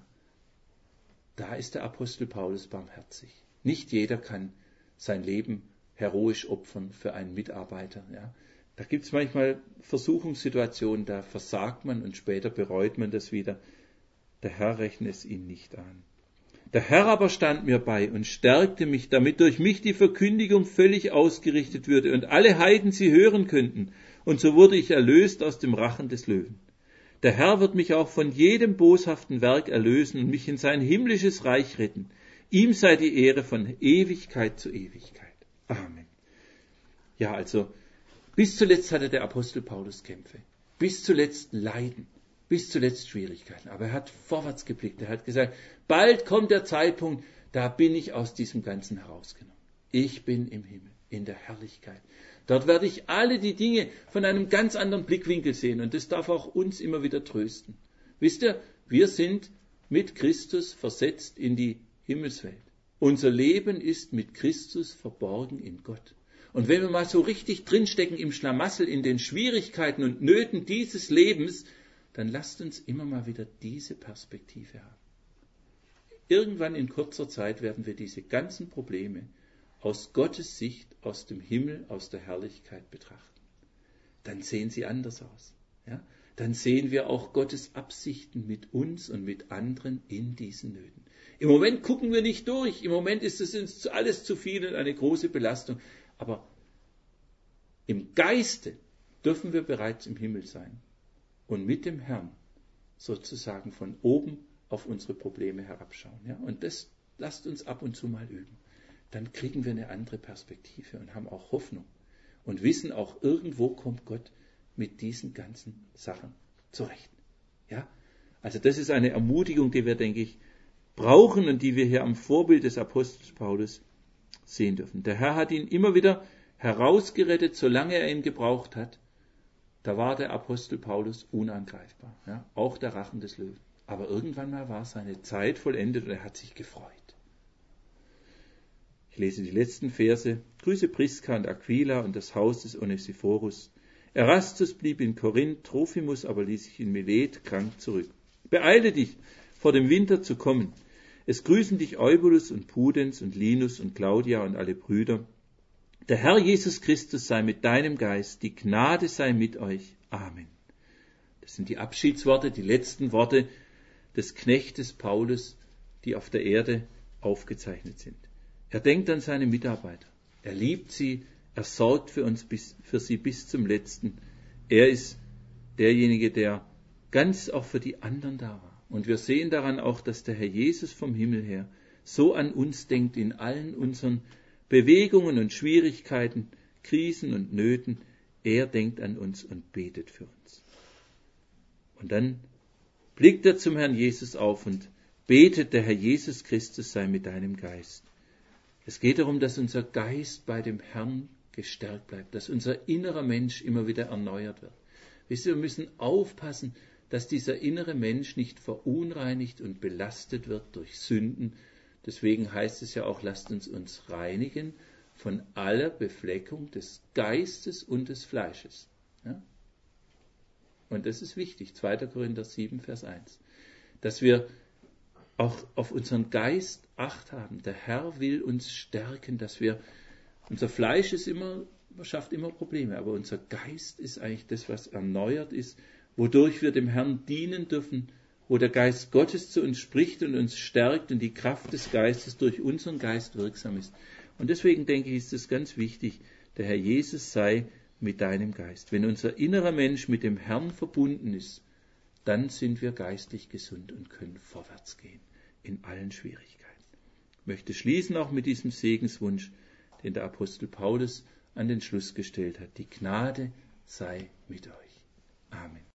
Da ist der Apostel Paulus barmherzig. Nicht jeder kann sein Leben heroisch opfern für einen Mitarbeiter. Ja? Da gibt es manchmal Versuchungssituationen, da versagt man und später bereut man das wieder. Der Herr rechnet es ihm nicht an. Der Herr aber stand mir bei und stärkte mich, damit durch mich die Verkündigung völlig ausgerichtet würde und alle Heiden sie hören könnten. Und so wurde ich erlöst aus dem Rachen des Löwen. Der Herr wird mich auch von jedem boshaften Werk erlösen und mich in sein himmlisches Reich retten. Ihm sei die Ehre von Ewigkeit zu Ewigkeit. Amen. Ja, also, bis zuletzt hatte der Apostel Paulus Kämpfe. Bis zuletzt Leiden. Bis zuletzt Schwierigkeiten. Aber er hat vorwärts geblickt. Er hat gesagt, bald kommt der Zeitpunkt, da bin ich aus diesem Ganzen herausgenommen. Ich bin im Himmel, in der Herrlichkeit. Dort werde ich alle die Dinge von einem ganz anderen Blickwinkel sehen. Und das darf auch uns immer wieder trösten. Wisst ihr, wir sind mit Christus versetzt in die Himmelswelt. Unser Leben ist mit Christus verborgen in Gott. Und wenn wir mal so richtig drinstecken im Schlamassel, in den Schwierigkeiten und Nöten dieses Lebens, dann lasst uns immer mal wieder diese Perspektive haben. Irgendwann in kurzer Zeit werden wir diese ganzen Probleme aus Gottes Sicht, aus dem Himmel, aus der Herrlichkeit betrachten. Dann sehen sie anders aus. Ja? Dann sehen wir auch Gottes Absichten mit uns und mit anderen in diesen Nöten. Im Moment gucken wir nicht durch. Im Moment ist es uns alles zu viel und eine große Belastung. Aber im Geiste dürfen wir bereits im Himmel sein. Und mit dem Herrn sozusagen von oben auf unsere Probleme herabschauen. Ja? Und das lasst uns ab und zu mal üben. Dann kriegen wir eine andere Perspektive und haben auch Hoffnung. Und wissen auch, irgendwo kommt Gott mit diesen ganzen Sachen zurecht. Ja? Also das ist eine Ermutigung, die wir, denke ich, brauchen und die wir hier am Vorbild des Apostels Paulus sehen dürfen. Der Herr hat ihn immer wieder herausgerettet, solange er ihn gebraucht hat. Da war der Apostel Paulus unangreifbar, ja, auch der Rachen des Löwen. Aber irgendwann mal war seine Zeit vollendet und er hat sich gefreut. Ich lese die letzten Verse. Grüße Priska und Aquila und das Haus des Onesiphorus. Erastus blieb in Korinth, Trophimus aber ließ sich in Milet krank zurück. Beeile dich, vor dem Winter zu kommen. Es grüßen dich Eubulus und Pudens und Linus und Claudia und alle Brüder. Der Herr Jesus Christus sei mit deinem Geist, die Gnade sei mit euch. Amen. Das sind die Abschiedsworte, die letzten Worte des Knechtes Paulus, die auf der Erde aufgezeichnet sind. Er denkt an seine Mitarbeiter. Er liebt sie, er sorgt für sie bis zum Letzten. Er ist derjenige, der ganz auch für die anderen da war. Und wir sehen daran auch, dass der Herr Jesus vom Himmel her so an uns denkt in allen unseren Bewegungen und Schwierigkeiten, Krisen und Nöten. Er denkt an uns und betet für uns. Und dann blickt er zum Herrn Jesus auf und betet, der Herr Jesus Christus sei mit deinem Geist. Es geht darum, dass unser Geist bei dem Herrn gestärkt bleibt, dass unser innerer Mensch immer wieder erneuert wird. Wisst ihr, wir müssen aufpassen, dass dieser innere Mensch nicht verunreinigt und belastet wird durch Sünden. Deswegen heißt es ja auch, lasst uns reinigen von aller Befleckung des Geistes und des Fleisches. Ja? Und das ist wichtig, 2. Korinther 7, Vers 1. Dass wir auch auf unseren Geist Acht haben. Der Herr will uns stärken, dass unser Fleisch schafft immer Probleme, aber unser Geist ist eigentlich das, was erneuert ist, wodurch wir dem Herrn dienen dürfen, wo der Geist Gottes zu uns spricht und uns stärkt und die Kraft des Geistes durch unseren Geist wirksam ist. Und deswegen denke ich, ist es ganz wichtig, der Herr Jesus sei mit deinem Geist. Wenn unser innerer Mensch mit dem Herrn verbunden ist, dann sind wir geistlich gesund und können vorwärts gehen in allen Schwierigkeiten. Ich möchte schließen auch mit diesem Segenswunsch, den der Apostel Paulus an den Schluss gestellt hat. Die Gnade sei mit euch. Amen.